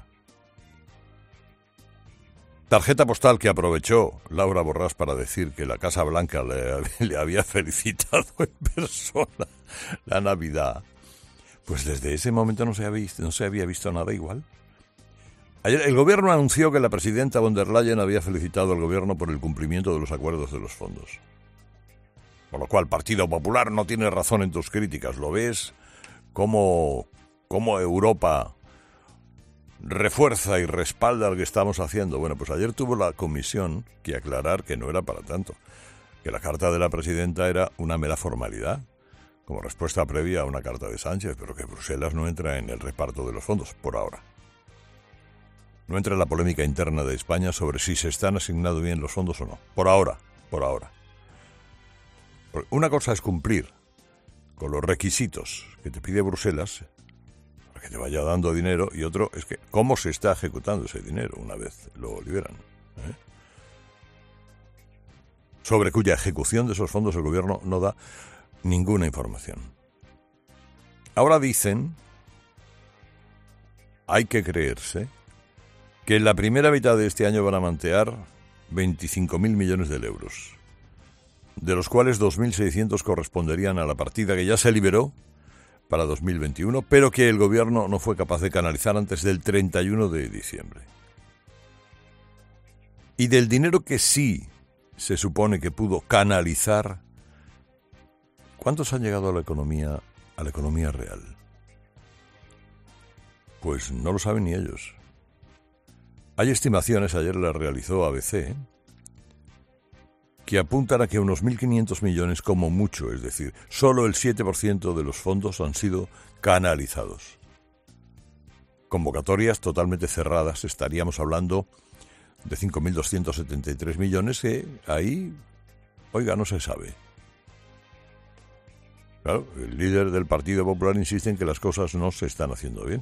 Tarjeta postal que aprovechó Laura Borràs para decir que la Casa Blanca le había felicitado en persona la Navidad. Pues desde ese momento no se había visto nada igual. Ayer el gobierno anunció que la presidenta von der Leyen había felicitado al gobierno por el cumplimiento de los acuerdos de los fondos. Por lo cual, Partido Popular, no tiene razón en tus críticas. ¿Lo ves? ¿Cómo Europa refuerza y respalda lo que estamos haciendo? Bueno, pues ayer tuvo la comisión que aclarar que no era para tanto, que la carta de la presidenta era una mera formalidad, como respuesta previa a una carta de Sánchez, pero que Bruselas no entra en el reparto de los fondos, por ahora. No entra en la polémica interna de España sobre si se están asignando bien los fondos o no. Por ahora. Una cosa es cumplir con los requisitos que te pide Bruselas para que te vaya dando dinero, y otro es que cómo se está ejecutando ese dinero una vez lo liberan. Sobre cuya ejecución de esos fondos el gobierno no da ninguna información. Ahora dicen, hay que creerse, que en la primera mitad de este año van a mantear 25.000 millones de euros, de los cuales 2.600 corresponderían a la partida que ya se liberó para 2021, pero que el gobierno no fue capaz de canalizar antes del 31 de diciembre. Y del dinero que sí se supone que pudo canalizar, ¿cuántos han llegado a la economía real? Pues no lo saben ni ellos. Hay estimaciones, ayer las realizó ABC, que apuntan a que unos 1.500 millones como mucho, es decir, solo el 7% de los fondos han sido canalizados. Convocatorias totalmente cerradas, estaríamos hablando de 5.273 millones que ahí, no se sabe. Claro, el líder del Partido Popular insiste en que las cosas no se están haciendo bien.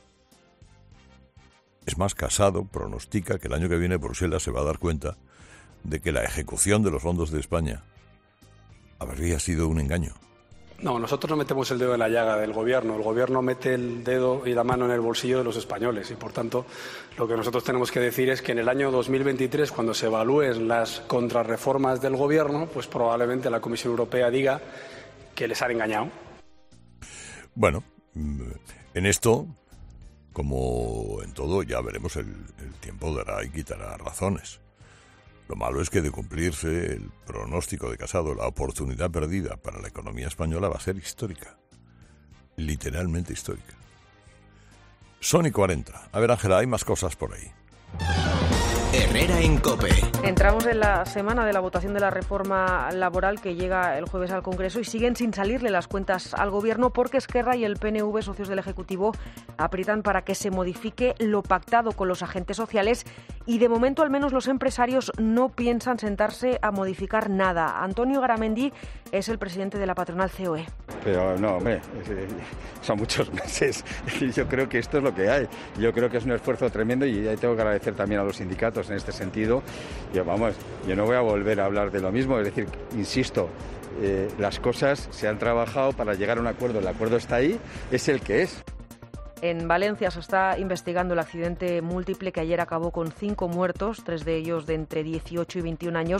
Es más, Casado pronostica que el año que viene Bruselas se va a dar cuenta de que la ejecución de los fondos de España habría sido un engaño. No, nosotros no metemos el dedo en la llaga del gobierno. El gobierno mete el dedo y la mano en el bolsillo de los españoles y, por tanto, lo que nosotros tenemos que decir es que en el año 2023, cuando se evalúen las contrarreformas del gobierno, pues probablemente la Comisión Europea diga que les han engañado. Bueno, en esto, como en todo, ya veremos, el tiempo dará y quitará razones. Lo malo es que de cumplirse el pronóstico de Casado, la oportunidad perdida para la economía española va a ser histórica. Literalmente histórica. Son y 40. A ver, Ángela, hay más cosas por ahí. Herrera en COPE. Entramos en la semana de la votación de la reforma laboral que llega el jueves al Congreso y siguen sin salirle las cuentas al Gobierno porque Esquerra y el PNV, socios del Ejecutivo, aprietan para que se modifique lo pactado con los agentes sociales y de momento al menos los empresarios no piensan sentarse a modificar nada. Antonio Garamendi es el presidente de la patronal COE. Pero no, hombre, son muchos meses y yo creo que esto es lo que hay. Yo creo que es un esfuerzo tremendo y tengo que agradecer también a los sindicatos en este sentido. Yo no voy a volver a hablar de lo mismo, es decir, insisto, las cosas se han trabajado para llegar a un acuerdo, el acuerdo está ahí, es el que es. En Valencia se está investigando el accidente múltiple que ayer acabó con 5 muertos, 3 de ellos de entre 18 y 21 años,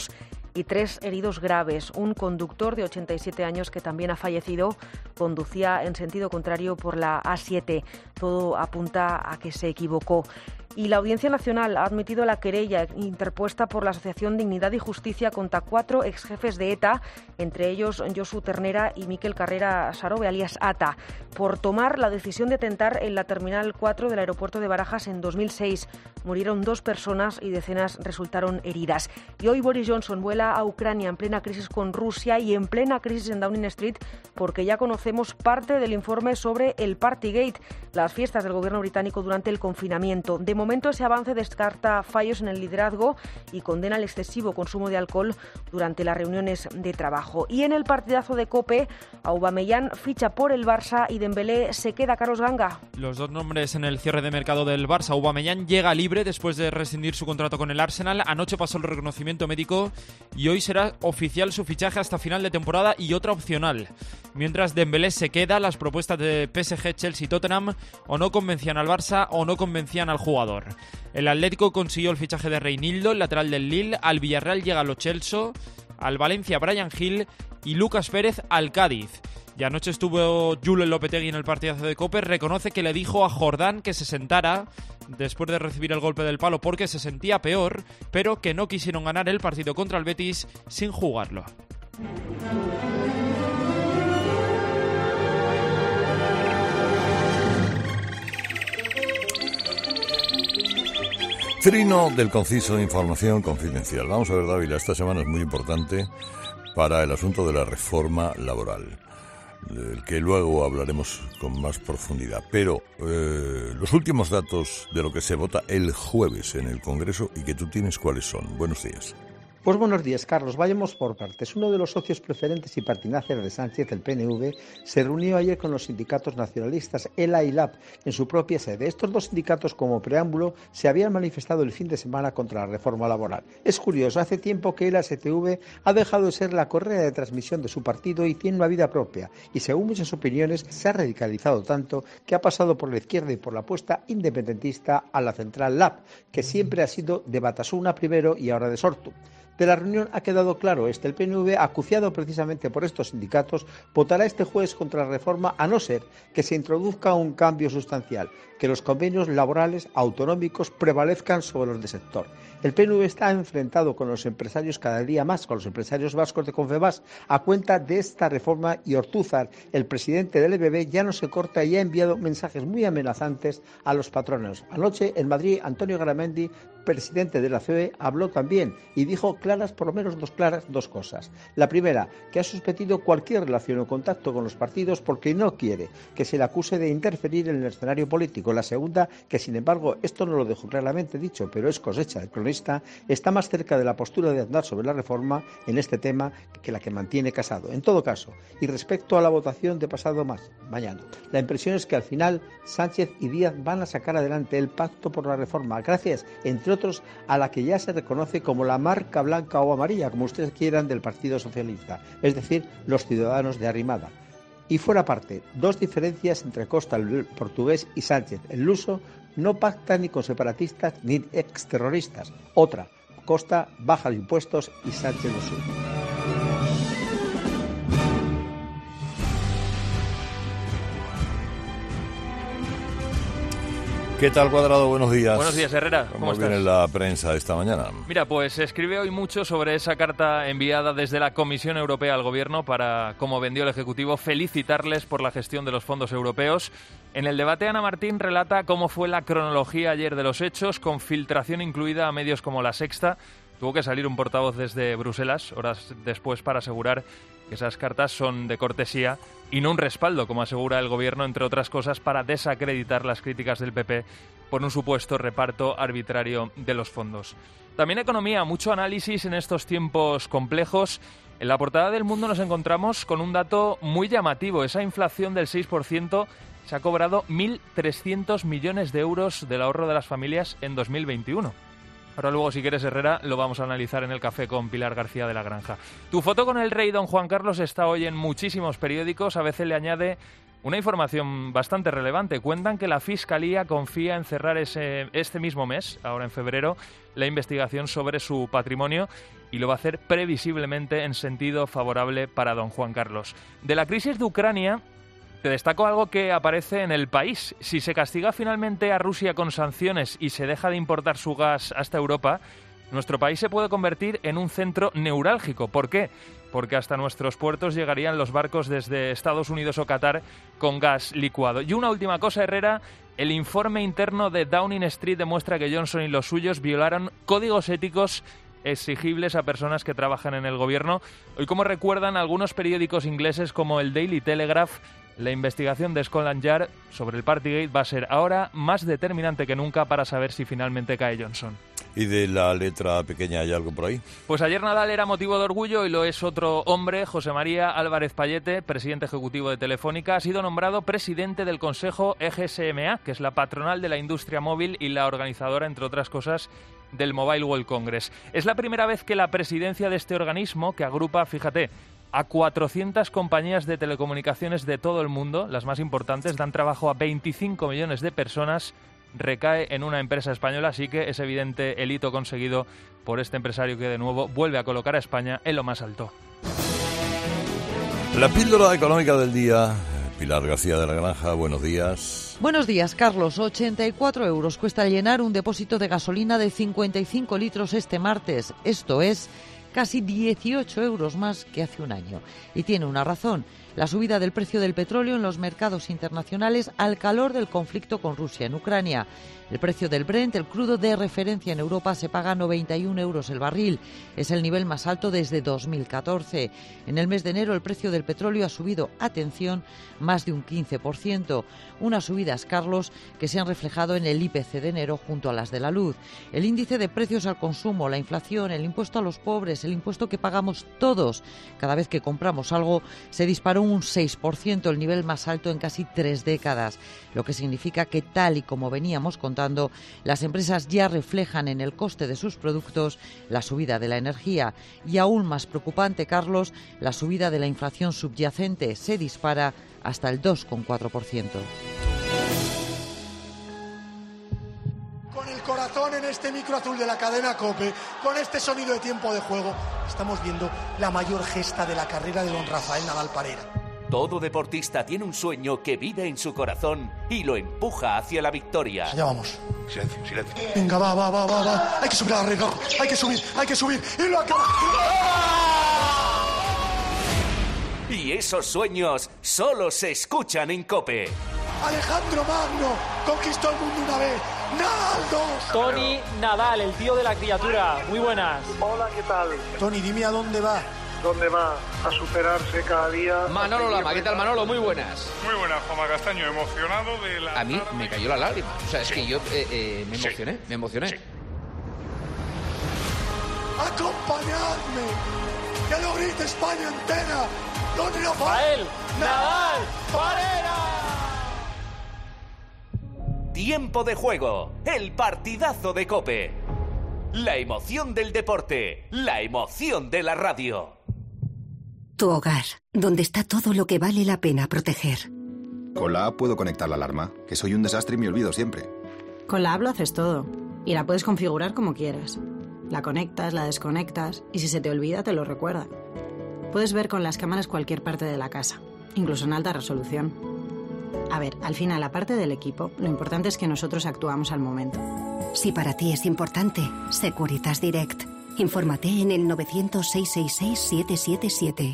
y 3 heridos graves. Un conductor de 87 años que también ha fallecido conducía en sentido contrario por la A7. Todo apunta a que se equivocó. Y la Audiencia Nacional ha admitido la querella interpuesta por la Asociación Dignidad y Justicia contra 4 exjefes de ETA, entre ellos Josu Ternera y Mikel Carrera Sarobe, alias Ata, por tomar la decisión de atentar en la Terminal 4 del aeropuerto de Barajas en 2006. Murieron 2 personas y decenas resultaron heridas. Y hoy Boris Johnson vuela a Ucrania en plena crisis con Rusia y en plena crisis en Downing Street, porque ya conocemos parte del informe sobre el Partygate, las fiestas del gobierno británico durante el confinamiento. De momento, ese avance descarta fallos en el liderazgo y condena el excesivo consumo de alcohol durante las reuniones de trabajo. Y en el partidazo de COPE, Aubameyang ficha por el Barça y Dembélé se queda. Carlos Ganga. Los 2 nombres en el cierre de mercado del Barça. Aubameyang llega libre después de rescindir su contrato con el Arsenal. Anoche pasó el reconocimiento médico y hoy será oficial su fichaje hasta final de temporada y otra opcional. Mientras Dembélé se queda, las propuestas de PSG, Chelsea y Tottenham o no convencían al Barça o no convencían al jugador. El Atlético consiguió el fichaje de Reinildo, el lateral del Lille. Al Villarreal llega Lo Celso, al Valencia Bryan Gil y Lucas Pérez al Cádiz. Y anoche estuvo Julen Lopetegui en el partidazo de COPE. Reconoce que le dijo a Jordán que se sentara después de recibir el golpe del palo porque se sentía peor, pero que no quisieron ganar el partido contra el Betis sin jugarlo. Trino del conciso de información confidencial. Vamos a ver, Dávila, esta semana es muy importante para el asunto de la reforma laboral, del que luego hablaremos con más profundidad. Pero los últimos datos de lo que se vota el jueves en el Congreso y que tú tienes, ¿cuáles son? Buenos días. Pues buenos días, Carlos. Vayamos por partes. Uno de los socios preferentes y pertinaces de Sánchez, el PNV, se reunió ayer con los sindicatos nacionalistas, ELA y LAB, en su propia sede. Estos 2 sindicatos, como preámbulo, se habían manifestado el fin de semana contra la reforma laboral. Es curioso, hace tiempo que ELA-STV ha dejado de ser la correa de transmisión de su partido y tiene una vida propia. Y según muchas opiniones, se ha radicalizado tanto que ha pasado por la izquierda y por la apuesta independentista a la central LAB, que siempre ha sido de Batasuna primero y ahora de Sortu. De la reunión ha quedado claro el PNV, acuciado precisamente por estos sindicatos, votará este jueves contra la reforma a no ser que se introduzca un cambio sustancial, que los convenios laborales autonómicos prevalezcan sobre los del sector. El PNV está enfrentado con los empresarios cada día más, con los empresarios vascos de Confebask, a cuenta de esta reforma, y Ortúzar, el presidente del EBB, ya no se corta y ha enviado mensajes muy amenazantes a los patronos. Anoche en Madrid, Antonio Garamendi, presidente de la COE, habló también y dijo por lo menos dos cosas. La primera, que ha suspendido cualquier relación o contacto con los partidos porque no quiere que se le acuse de interferir en el escenario político. La segunda, que sin embargo, esto no lo dejó claramente dicho, pero es cosecha del cronista, está más cerca de la postura de Aznar sobre la reforma en este tema que la que mantiene Casado. En todo caso, y respecto a la votación de pasado mañana, la impresión es que al final Sánchez y Díaz van a sacar adelante el pacto por la reforma, gracias, entre otros, a la que ya se reconoce como la marca blanca o amarilla, como ustedes quieran, del Partido Socialista, es decir, los ciudadanos de Arrimada. Y fuera parte, 2 diferencias entre Costa, el portugués, y Sánchez. El luso no pacta ni con separatistas ni exterroristas. Otra, Costa baja impuestos y Sánchez lo sube. ¿Qué tal, Cuadrado? Buenos días. Buenos días, Herrera. ¿Cómo estás? Viene la prensa esta mañana? Mira, pues se escribe hoy mucho sobre esa carta enviada desde la Comisión Europea al Gobierno para, como vendió el Ejecutivo, felicitarles por la gestión de los fondos europeos. En el debate, Ana Martín relata cómo fue la cronología ayer de los hechos, con filtración incluida a medios como La Sexta. Tuvo que salir un portavoz desde Bruselas, horas después, para asegurar que esas cartas son de cortesía y no un respaldo, como asegura el Gobierno, entre otras cosas, para desacreditar las críticas del PP por un supuesto reparto arbitrario de los fondos. También economía, mucho análisis en estos tiempos complejos. En la portada del Mundo nos encontramos con un dato muy llamativo. Esa inflación del 6% se ha cobrado 1.300 millones de euros del ahorro de las familias en 2021. Ahora luego, si quieres, Herrera, lo vamos a analizar en el café con Pilar García de la Granja. Tu foto con el rey don Juan Carlos está hoy en muchísimos periódicos. A veces le añade una información bastante relevante. Cuentan que la Fiscalía confía en cerrar este mismo mes, ahora en febrero, la investigación sobre su patrimonio. y lo va a hacer previsiblemente en sentido favorable para don Juan Carlos. De la crisis de Ucrania te destaco algo que aparece en El País. Si se castiga finalmente a Rusia con sanciones y se deja de importar su gas hasta Europa, nuestro país se puede convertir en un centro neurálgico. ¿Por qué? Porque hasta nuestros puertos llegarían los barcos desde Estados Unidos o Qatar con gas licuado. Y una última cosa, Herrera, el informe interno de Downing Street demuestra que Johnson y los suyos violaron códigos éticos exigibles a personas que trabajan en el gobierno. Hoy, como recuerdan algunos periódicos ingleses como el Daily Telegraph, la investigación de Scotland Yard sobre el Partygate va a ser ahora más determinante que nunca para saber si finalmente cae Johnson. ¿Y de la letra pequeña hay algo por ahí? Pues ayer Nadal era motivo de orgullo y lo es otro hombre, José María Álvarez Pallete, presidente ejecutivo de Telefónica. Ha sido nombrado presidente del Consejo EGSMA, que es la patronal de la industria móvil y la organizadora, entre otras cosas, del Mobile World Congress. Es la primera vez que la presidencia de este organismo, que agrupa, fíjate, a 400 compañías de telecomunicaciones de todo el mundo, las más importantes, dan trabajo a 25 millones de personas, recae en una empresa española, así que es evidente el hito conseguido por este empresario que de nuevo vuelve a colocar a España en lo más alto. La píldora económica del día. Pilar García de la Granja, buenos días. Buenos días, Carlos. 84 euros cuesta llenar un depósito de gasolina de 55 litros este martes. Esto es casi 18 euros más que hace un año. Y tiene una razón: la subida del precio del petróleo en los mercados internacionales al calor del conflicto con Rusia en Ucrania. El precio del Brent, el crudo de referencia en Europa, se paga 91 euros el barril. Es el nivel más alto desde 2014. En el mes de enero el precio del petróleo ha subido, atención, más de un 15%. Unas subidas, Carlos, que se han reflejado en el IPC de enero junto a las de la luz. El índice de precios al consumo, la inflación, el impuesto a los pobres, el impuesto que pagamos todos cada vez que compramos algo, se disparó un 6%, el nivel más alto en casi 3 décadas. Lo que significa que, tal y como veníamos contando, las empresas ya reflejan en el coste de sus productos la subida de la energía. Y aún más preocupante, Carlos, la subida de la inflación subyacente se dispara hasta el 2,4%. Con el corazón en este micro azul de la cadena COPE, con este sonido de tiempo de juego, estamos viendo la mayor gesta de la carrera de don Rafael Nadal Parera. Todo deportista tiene un sueño que vive en su corazón y lo empuja hacia la victoria. Allá vamos. Silencio, silencio. Venga, va. Hay que subir a la regla. Hay que subir. Y lo acaba. Y esos sueños solo se escuchan en COPE. Alejandro Magno conquistó el mundo una vez. Nadal 2. Tony Nadal, el tío de la criatura. Muy buenas. Hola, ¿qué tal? Tony, dime a dónde va. ¿Dónde va? A superarse cada día. Manolo Lama, ¿qué tal, Manolo? Muy buenas. Muy buenas, Juanma Castaño, emocionado de la... A mí me cayó la lágrima. O sea, es que yo me emocioné. Sí. ¡Acompañadme! ¡Que lo grite España entera! ¡Don Rafael Nadal Parera! Tiempo de juego, el partidazo de COPE. La emoción del deporte, la emoción de la radio. Tu hogar, donde está todo lo que vale la pena proteger. Con la app puedo conectar la alarma, que soy un desastre y me olvido siempre. Con la app lo haces todo, y la puedes configurar como quieras. La conectas, la desconectas, y si se te olvida te lo recuerda. Puedes ver con las cámaras cualquier parte de la casa, incluso en alta resolución. A ver, al final, aparte del equipo, lo importante es que nosotros actuamos al momento. Si para ti es importante, Securitas Direct. Infórmate en el 900-666-777.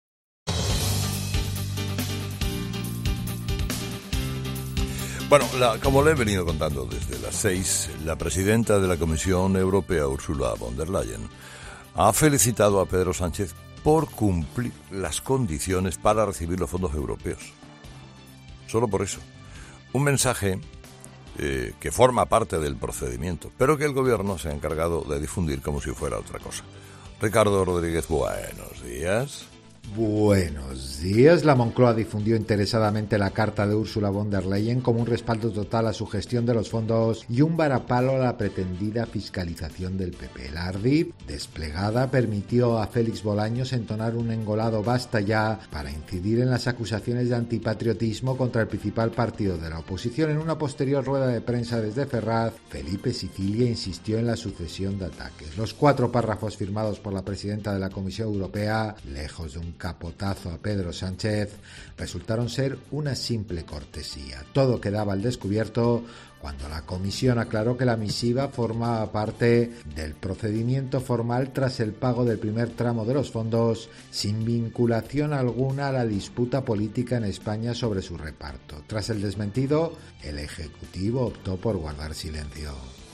Bueno, como le he venido contando desde las 6, la presidenta de la Comisión Europea, Ursula von der Leyen, ha felicitado a Pedro Sánchez por cumplir las condiciones para recibir los fondos europeos. Solo por eso. Un mensaje que forma parte del procedimiento, pero que el gobierno se ha encargado de difundir como si fuera otra cosa. Ricardo Rodríguez, buenos días. Buenos días. La Moncloa difundió interesadamente la carta de Ursula von der Leyen como un respaldo total a su gestión de los fondos y un varapalo a la pretendida fiscalización del PP. La Ardip, desplegada, permitió a Félix Bolaños entonar un engolado basta ya para incidir en las acusaciones de antipatriotismo contra el principal partido de la oposición. En una posterior rueda de prensa desde Ferraz, Felipe Sicilia insistió en la sucesión de ataques. Los 4 párrafos firmados por la presidenta de la Comisión Europea, lejos de un capotazo a Pedro Sánchez, resultaron ser una simple cortesía. Todo quedaba al descubierto cuando la Comisión aclaró que la misiva formaba parte del procedimiento formal tras el pago del primer tramo de los fondos, sin vinculación alguna a la disputa política en España sobre su reparto. Tras el desmentido, el Ejecutivo optó por guardar silencio.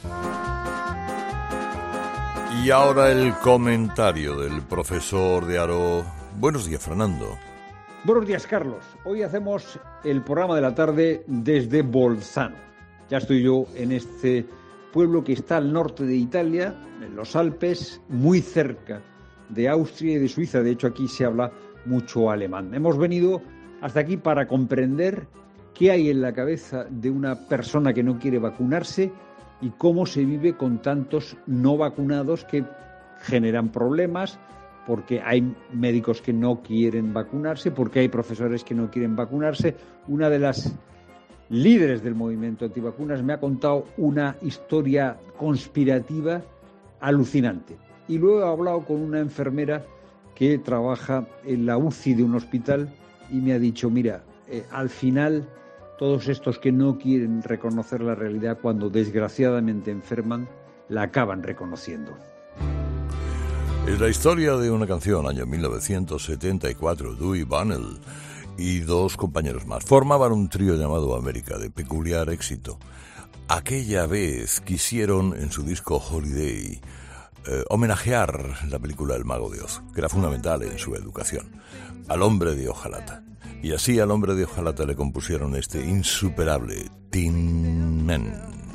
Y ahora el comentario del profesor de Aro. Buenos días, Fernando. Buenos días, Carlos. Hoy hacemos el programa de la tarde desde Bolzano. Ya estoy yo en este pueblo que está al norte de Italia, en los Alpes, muy cerca de Austria y de Suiza. De hecho, aquí se habla mucho alemán. Hemos venido hasta aquí para comprender qué hay en la cabeza de una persona que no quiere vacunarse y cómo se vive con tantos no vacunados que generan problemas, porque hay médicos que no quieren vacunarse, porque hay profesores que no quieren vacunarse. Una de las líderes del movimiento antivacunas me ha contado una historia conspirativa alucinante. Y luego he hablado con una enfermera que trabaja en la UCI de un hospital y me ha dicho, mira, al final todos estos que no quieren reconocer la realidad cuando desgraciadamente enferman, la acaban reconociendo. Es la historia de una canción, año 1974, Dewey Bunnell y 2 compañeros más. Formaban un trío llamado América, de peculiar éxito. Aquella vez quisieron, en su disco Holiday, homenajear la película El Mago de Oz, que era fundamental en su educación, al hombre de hojalata. Y así al hombre de hojalata le compusieron este insuperable Tin Men.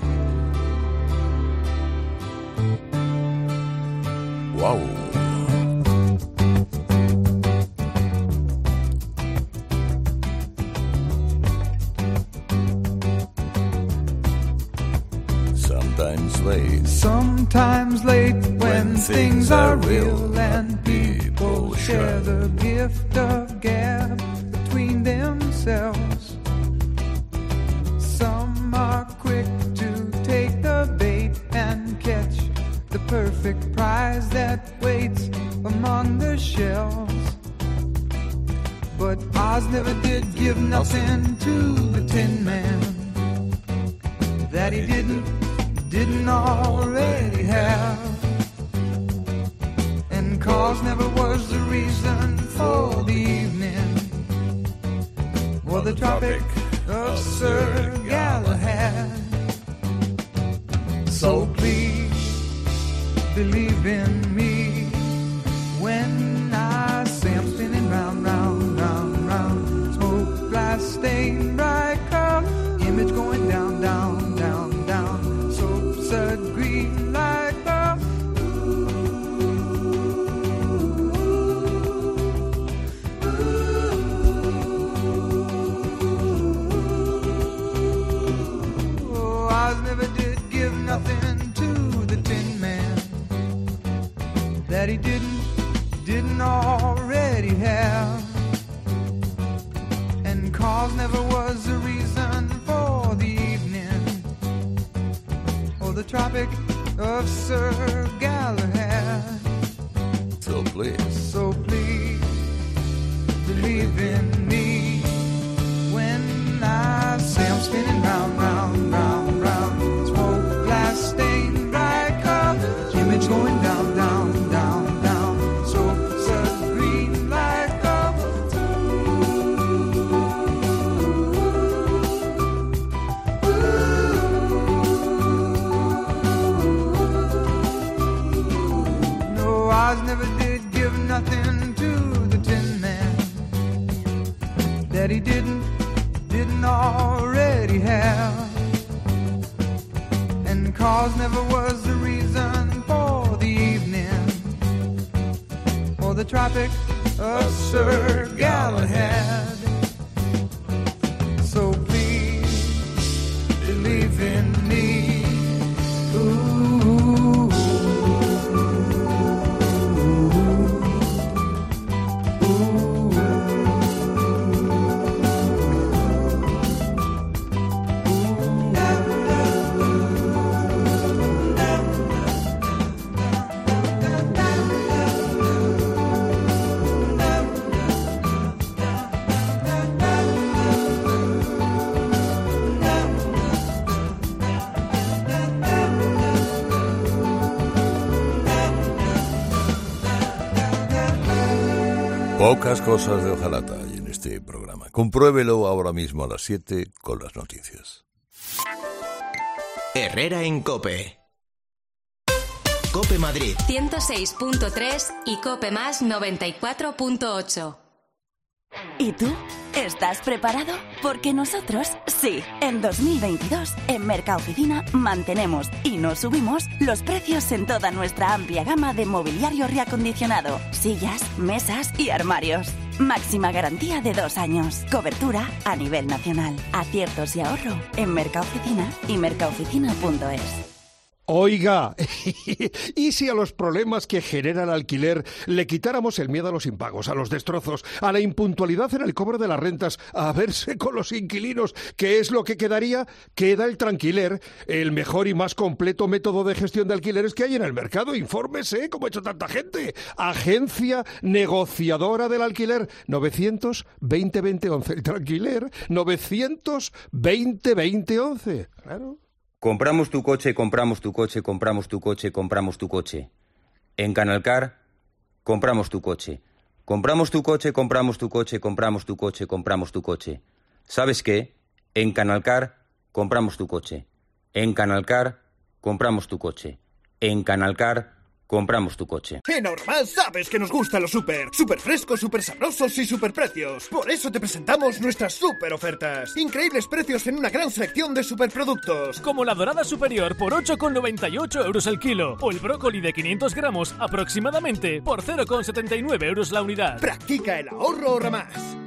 ¡Wow! Sometimes late when things are real and people share the gift of gab between themselves. Some are quick to take the bait and catch the perfect prize that waits among the shells. But Oz never did give nothing to the Tin Man that he didn't already have. And cause never was the reason for the evening or the Tropic of Sir Galahad. So please believe in me when I say I'm spinning round, round, round, round. Smoke, glass, stain, bright color, image going down, down, down, down. Soap, green like a oh, Oz never did give nothing to the Tin Man that he didn't already have. And cause never was the reason for the evening or the Tropic of Sir Galahad. So please believe in me when I say I'm spinning round, round, round, round. Smoke, glass, stain, bright color, image going down, down, down, down. So green like no, Oz never did give nothing to the Tin Man that he didn't already have. And cause never was the reason for the evening or the Tropic of Sir Galahad. So please believe in me. Ooh. Pocas cosas de hojalata hay en este programa. Compruébelo ahora mismo a las 7 con las noticias. Herrera en COPE. COPE Madrid 106.3 y COPE Más 94.8. ¿Y tú? ¿Estás preparado? Porque nosotros, sí. En 2022, en Mercaoficina, mantenemos y no subimos los precios en toda nuestra amplia gama de mobiliario reacondicionado, sillas, mesas y armarios. Máxima garantía de 2 años. Cobertura a nivel nacional. Aciertos y ahorro en Mercaoficina y mercaoficina.es. Oiga, ¿y si a los problemas que genera el alquiler le quitáramos el miedo a los impagos, a los destrozos, a la impuntualidad en el cobro de las rentas, a verse con los inquilinos? ¿Qué es lo que quedaría? Queda el Tranquiler, el mejor y más completo método de gestión de alquileres que hay en el mercado. Infórmese, como ha hecho tanta gente. Agencia negociadora del alquiler, 900-20-20-11. El Tranquiler, 900-20-20-11. Claro. Compramos tu coche, compramos tu coche, compramos tu coche, compramos tu coche. En Canalcar, compramos tu coche. Compramos tu coche, compramos tu coche, compramos tu coche, compramos tu coche. ¿Sabes qué? En Canalcar, compramos tu coche. En Canalcar, compramos tu coche. En Canalcar, compramos tu coche. En Ahorramás sabes que nos gustan los súper frescos, súper sabrosos y súper precios. Por eso te presentamos nuestras súper ofertas. Increíbles precios en una gran selección de superproductos. Como la dorada superior por 8,98 euros el kilo. O el brócoli de 500 gramos aproximadamente por 0,79 euros la unidad. Practica el ahorro Ahorramás.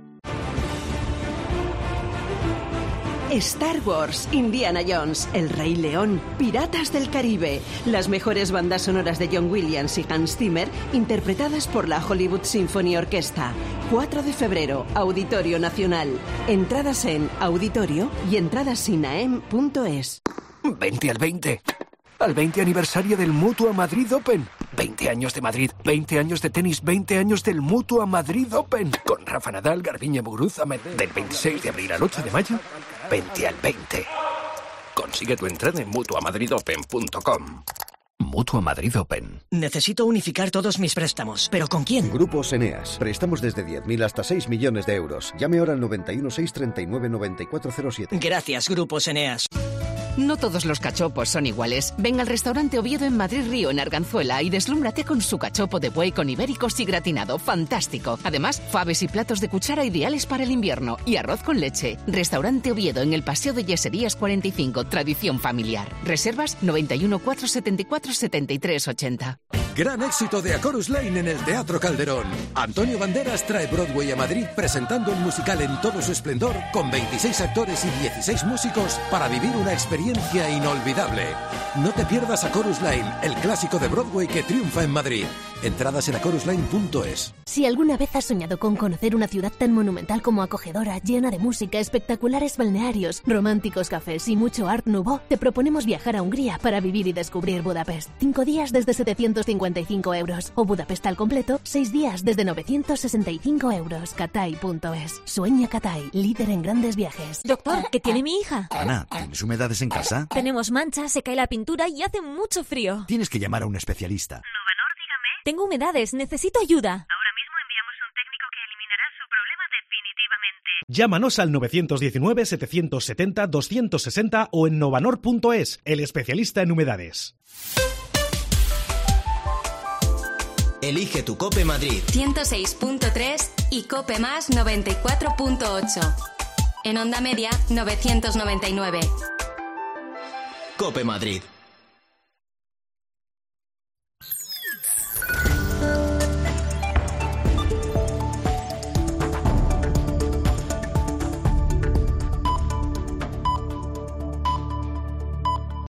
Star Wars, Indiana Jones, El Rey León, Piratas del Caribe. Las mejores bandas sonoras de John Williams y Hans Zimmer, interpretadas por la Hollywood Symphony Orchestra. 4 de febrero, Auditorio Nacional. Entradas en Auditorio y entradassinaem.es. 20 al 20. Al 20 aniversario del Mutua Madrid Open. 20 años de Madrid, 20 años de tenis, 20 años del Mutua Madrid Open. Con Rafa Nadal, Garbiñe Muguruza, del 26 de abril al 8 de mayo. 20 al 20. Consigue tu entrada en mutuamadridopen.com. Mutua Madrid Open. Necesito unificar todos mis préstamos. ¿Pero con quién? Grupos Eneas. Préstamos desde 10.000 hasta 6 millones de euros. Llame ahora al 91 639 9407. Gracias, Grupos Eneas. No todos los cachopos son iguales. Ven al restaurante Oviedo en Madrid Río, en Arganzuela, y deslúmbrate con su cachopo de buey con ibéricos y gratinado. ¡Fantástico! Además, faves y platos de cuchara ideales para el invierno. Y arroz con leche. Restaurante Oviedo en el Paseo de Yeserías 45. Tradición familiar. Reservas 91 474 73 80. Gran éxito de A Chorus Line en el Teatro Calderón. Antonio Banderas trae Broadway a Madrid presentando el musical en todo su esplendor con 26 actores y 16 músicos para vivir una experiencia inolvidable. No te pierdas A Chorus Line, el clásico de Broadway que triunfa en Madrid. Entradas en achorusline.es. Si alguna vez has soñado con conocer una ciudad tan monumental como acogedora, llena de música, espectaculares balnearios, románticos cafés y mucho Art Nouveau, te proponemos viajar a Hungría para vivir y descubrir Budapest. 5 días desde 755 euros. O Budapest al completo, 6 días desde 965 euros. Catay.es. Sueña Catay, líder en grandes viajes. Doctor, ¿qué tiene mi hija? Ana, ¿tienes humedades en casa? Tenemos manchas, se cae la pintura y hace mucho frío. Tienes que llamar a un especialista. Novanor, dígame. Tengo humedades, necesito ayuda. Ahora mismo enviamos un técnico que eliminará su problema definitivamente. Llámanos al 919-770-260 o en novanor.es, el especialista en humedades. Elige tu COPE Madrid. 106.3 y COPE Más 94.8. En onda media 999. COPE Madrid.